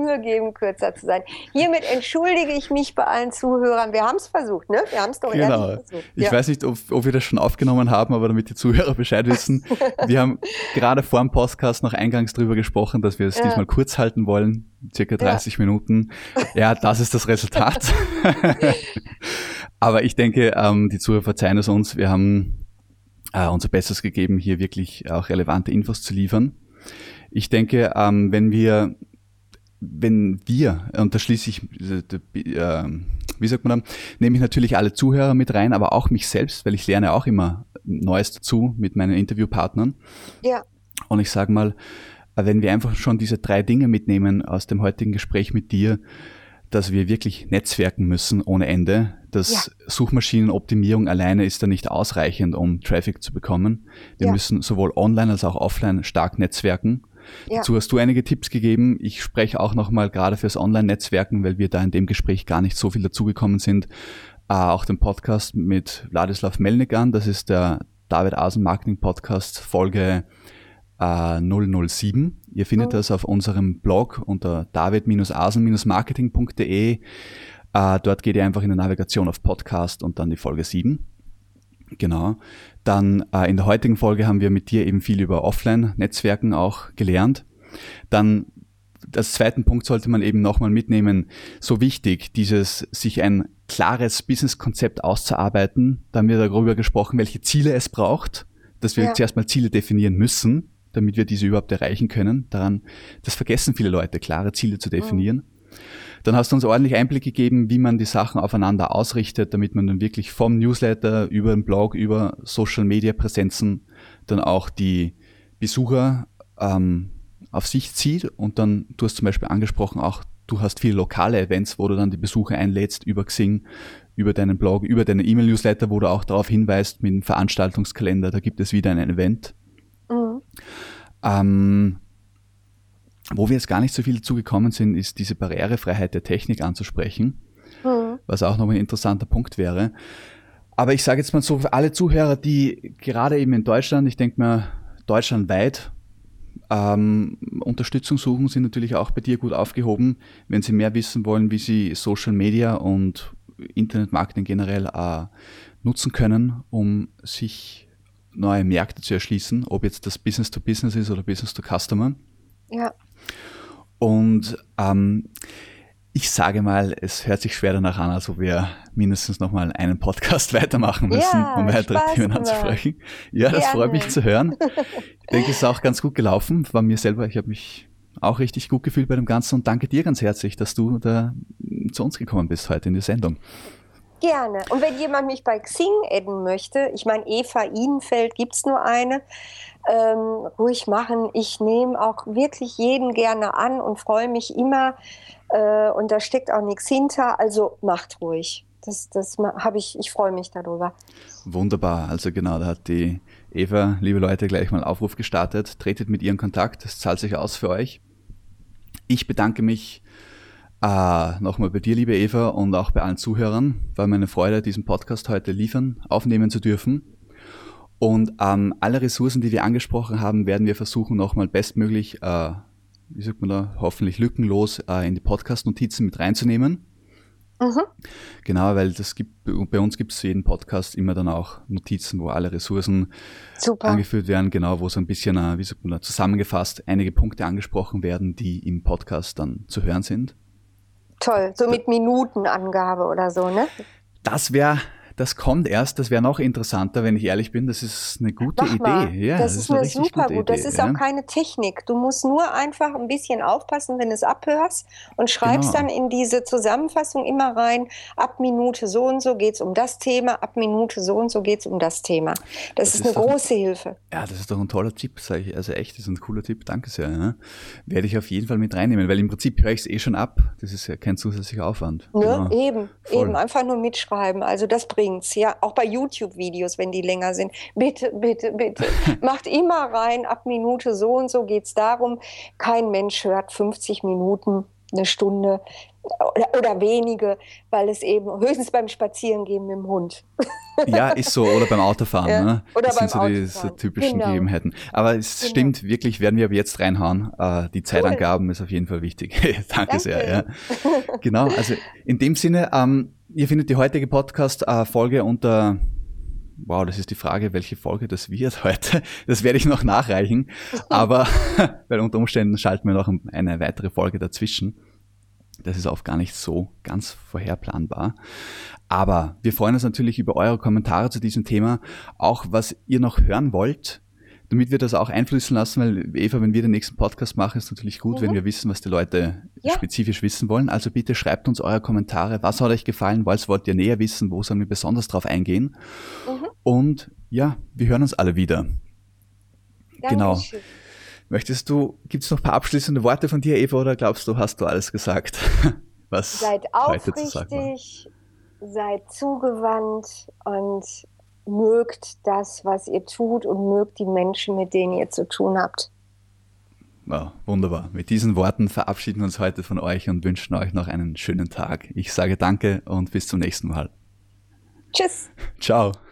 Mühe geben, kürzer zu sein. Hiermit entschuldige ich mich bei allen Zuhörern. Wir haben es versucht, ne? Wir haben es doch genau. ehrlich versucht. Ich ja. weiß nicht, ob, ob wir das schon aufgenommen haben, aber damit die Zuhörer Bescheid wissen. Wir haben gerade vor dem Podcast noch eingangs drüber gesprochen, dass wir es ja. diesmal kurz halten wollen. Circa dreißig ja. Minuten. Ja, das ist das Resultat. Aber ich denke, ähm, die Zuhörer verzeihen es uns. Wir haben äh, unser Bestes gegeben, hier wirklich auch relevante Infos zu liefern. Ich denke, ähm, wenn wir, wenn wir, und da schließe ich, äh, wie sagt man da, nehme ich natürlich alle Zuhörer mit rein, aber auch mich selbst, weil ich lerne auch immer Neues dazu mit meinen Interviewpartnern. Ja. Und ich sage mal, wenn wir einfach schon diese drei Dinge mitnehmen aus dem heutigen Gespräch mit dir, dass wir wirklich netzwerken müssen ohne Ende. Das ja. Suchmaschinenoptimierung alleine ist da nicht ausreichend, um Traffic zu bekommen. Wir ja. müssen sowohl online als auch offline stark netzwerken. Ja. Dazu hast du einige Tipps gegeben. Ich spreche auch nochmal gerade fürs Online-Netzwerken, weil wir da in dem Gespräch gar nicht so viel dazugekommen sind, äh, auch den Podcast mit Wladislav Melnik an. Das ist der David Asen Marketing Podcast Folge Uh, null null sieben. Ihr findet oh. das auf unserem Blog unter david asen marketing punkt de. Uh, dort geht ihr einfach in der Navigation auf Podcast und dann die Folge sieben. Genau. Dann uh, in der heutigen Folge haben wir mit dir eben viel über Offline-Netzwerken auch gelernt. Dann als zweiten Punkt sollte man eben nochmal mitnehmen, so wichtig, dieses sich ein klares Business-Konzept auszuarbeiten. Da haben wir darüber gesprochen, welche Ziele es braucht, dass wir ja. zuerst mal Ziele definieren müssen, damit wir diese überhaupt erreichen können. Daran, das vergessen viele Leute, klare Ziele zu definieren. Mhm. Dann hast du uns ordentlich Einblick gegeben, wie man die Sachen aufeinander ausrichtet, damit man dann wirklich vom Newsletter über den Blog, über Social-Media-Präsenzen dann auch die Besucher ähm, auf sich zieht. Und dann, du hast zum Beispiel angesprochen, auch du hast viele lokale Events, wo du dann die Besucher einlädst über Xing, über deinen Blog, über deinen E-Mail-Newsletter, wo du auch darauf hinweist mit dem Veranstaltungskalender, da gibt es wieder ein Event. Mhm. Ähm, wo wir jetzt gar nicht so viel dazu gekommen sind, ist diese Barrierefreiheit der Technik anzusprechen, mhm. was auch noch ein interessanter Punkt wäre. Aber ich sage jetzt mal so, für alle Zuhörer, die gerade eben in Deutschland, ich denke mal deutschlandweit, ähm, Unterstützung suchen, sind natürlich auch bei dir gut aufgehoben, wenn sie mehr wissen wollen, wie sie Social Media und Internetmarketing generell äh, nutzen können, um sich neue Märkte zu erschließen, ob jetzt das Business to Business ist oder Business to Customer. Ja. Und ähm, ich sage mal, es hört sich schwer danach an, als ob wir mindestens nochmal einen Podcast weitermachen müssen, ja, um weitere Themen anzusprechen. Ja, das Gerne. Freut mich zu hören. Ich denke, es ist auch ganz gut gelaufen. War mir selber, ich habe mich auch richtig gut gefühlt bei dem Ganzen und danke dir ganz herzlich, dass du da zu uns gekommen bist heute in die Sendung. Gerne. Und wenn jemand mich bei Xing adden möchte, ich meine, Eva Ihnenfeld gibt es nur eine, ähm, ruhig machen. Ich nehme auch wirklich jeden gerne an und freue mich immer. Äh, und da steckt auch nichts hinter. Also macht ruhig. Das, das habe ich, ich freue mich darüber. Wunderbar. Also genau, da hat die Eva, liebe Leute, gleich mal einen Aufruf gestartet. Tretet mit ihr in Kontakt. Das zahlt sich aus für euch. Ich bedanke mich Ah, nochmal bei dir, liebe Eva, und auch bei allen Zuhörern. War mir eine Freude, diesen Podcast heute liefern, aufnehmen zu dürfen. Und ähm, alle Ressourcen, die wir angesprochen haben, werden wir versuchen, nochmal bestmöglich, äh, wie sagt man da, hoffentlich lückenlos äh, in die Podcast-Notizen mit reinzunehmen. Mhm. Genau, weil das gibt, bei uns gibt es für jeden Podcast immer dann auch Notizen, wo alle Ressourcen Super. Angeführt werden, genau, wo so ein bisschen, äh, wie sagt man da, zusammengefasst einige Punkte angesprochen werden, die im Podcast dann zu hören sind. Toll, so mit Minutenangabe oder so, ne? Das wäre, das kommt erst, das wäre noch interessanter, wenn ich ehrlich bin. Das ist eine gute Mach Idee. Mal. Ja, das, das ist ist eine, eine super gut. Das ist ja. auch keine Technik. Du musst nur einfach ein bisschen aufpassen, wenn du es abhörst und schreibst genau. dann in diese Zusammenfassung immer rein, ab Minute so und so geht es um das Thema, ab Minute so und so geht es um das Thema. Das, das ist, ist eine große ein, Hilfe. Ja, das ist doch ein toller Tipp, sage ich. Also echt, das ist ein cooler Tipp. Danke sehr. Ja. Werde ich auf jeden Fall mit reinnehmen, weil im Prinzip höre ich es eh schon ab. Das ist ja kein zusätzlicher Aufwand. Ne? Genau. Eben, Voll. eben. Einfach nur mitschreiben. Also das bringt's. Ja, auch bei YouTube-Videos, wenn die länger sind. Bitte, bitte, bitte. Macht immer rein, ab Minute so und so geht's darum. Kein Mensch hört fünfzig Minuten eine Stunde oder, oder wenige, weil es eben höchstens beim Spazierengehen mit dem Hund. Ja, ist so, oder beim Autofahren. Ja, Ne? oder das beim sind so die Autofahren. so typischen Genau. Gegebenheiten. Aber es Genau. stimmt, wirklich werden wir ab jetzt reinhauen. Äh, die Zeitangaben cool. ist auf jeden Fall wichtig. Danke, Danke sehr. Ja. Genau, also in dem Sinne, ähm, ihr findet die heutige Podcast-Folge unter... Wow, das ist die Frage, welche Folge das wird heute. Das werde ich noch nachreichen. Aber weil unter Umständen schalten wir noch eine weitere Folge dazwischen. Das ist oft gar nicht so ganz vorherplanbar. Aber wir freuen uns natürlich über eure Kommentare zu diesem Thema. Auch was ihr noch hören wollt, damit wir das auch einfließen lassen, weil Eva, wenn wir den nächsten Podcast machen, ist natürlich gut, mhm. wenn wir wissen, was die Leute ja. spezifisch wissen wollen. Also bitte schreibt uns eure Kommentare. Was hat euch gefallen? Was wollt ihr näher wissen? Wo sollen wir besonders drauf eingehen? Mhm. Und ja, wir hören uns alle wieder. Dankeschön. Genau. Möchtest du, gibt es noch ein paar abschließende Worte von dir, Eva, oder glaubst du, hast du alles gesagt, was seid aufrichtig, seid zugewandt und mögt das, was ihr tut und mögt die Menschen, mit denen ihr zu tun habt. Wow, wunderbar. Mit diesen Worten verabschieden wir uns heute von euch und wünschen euch noch einen schönen Tag. Ich sage danke und bis zum nächsten Mal. Tschüss. Ciao.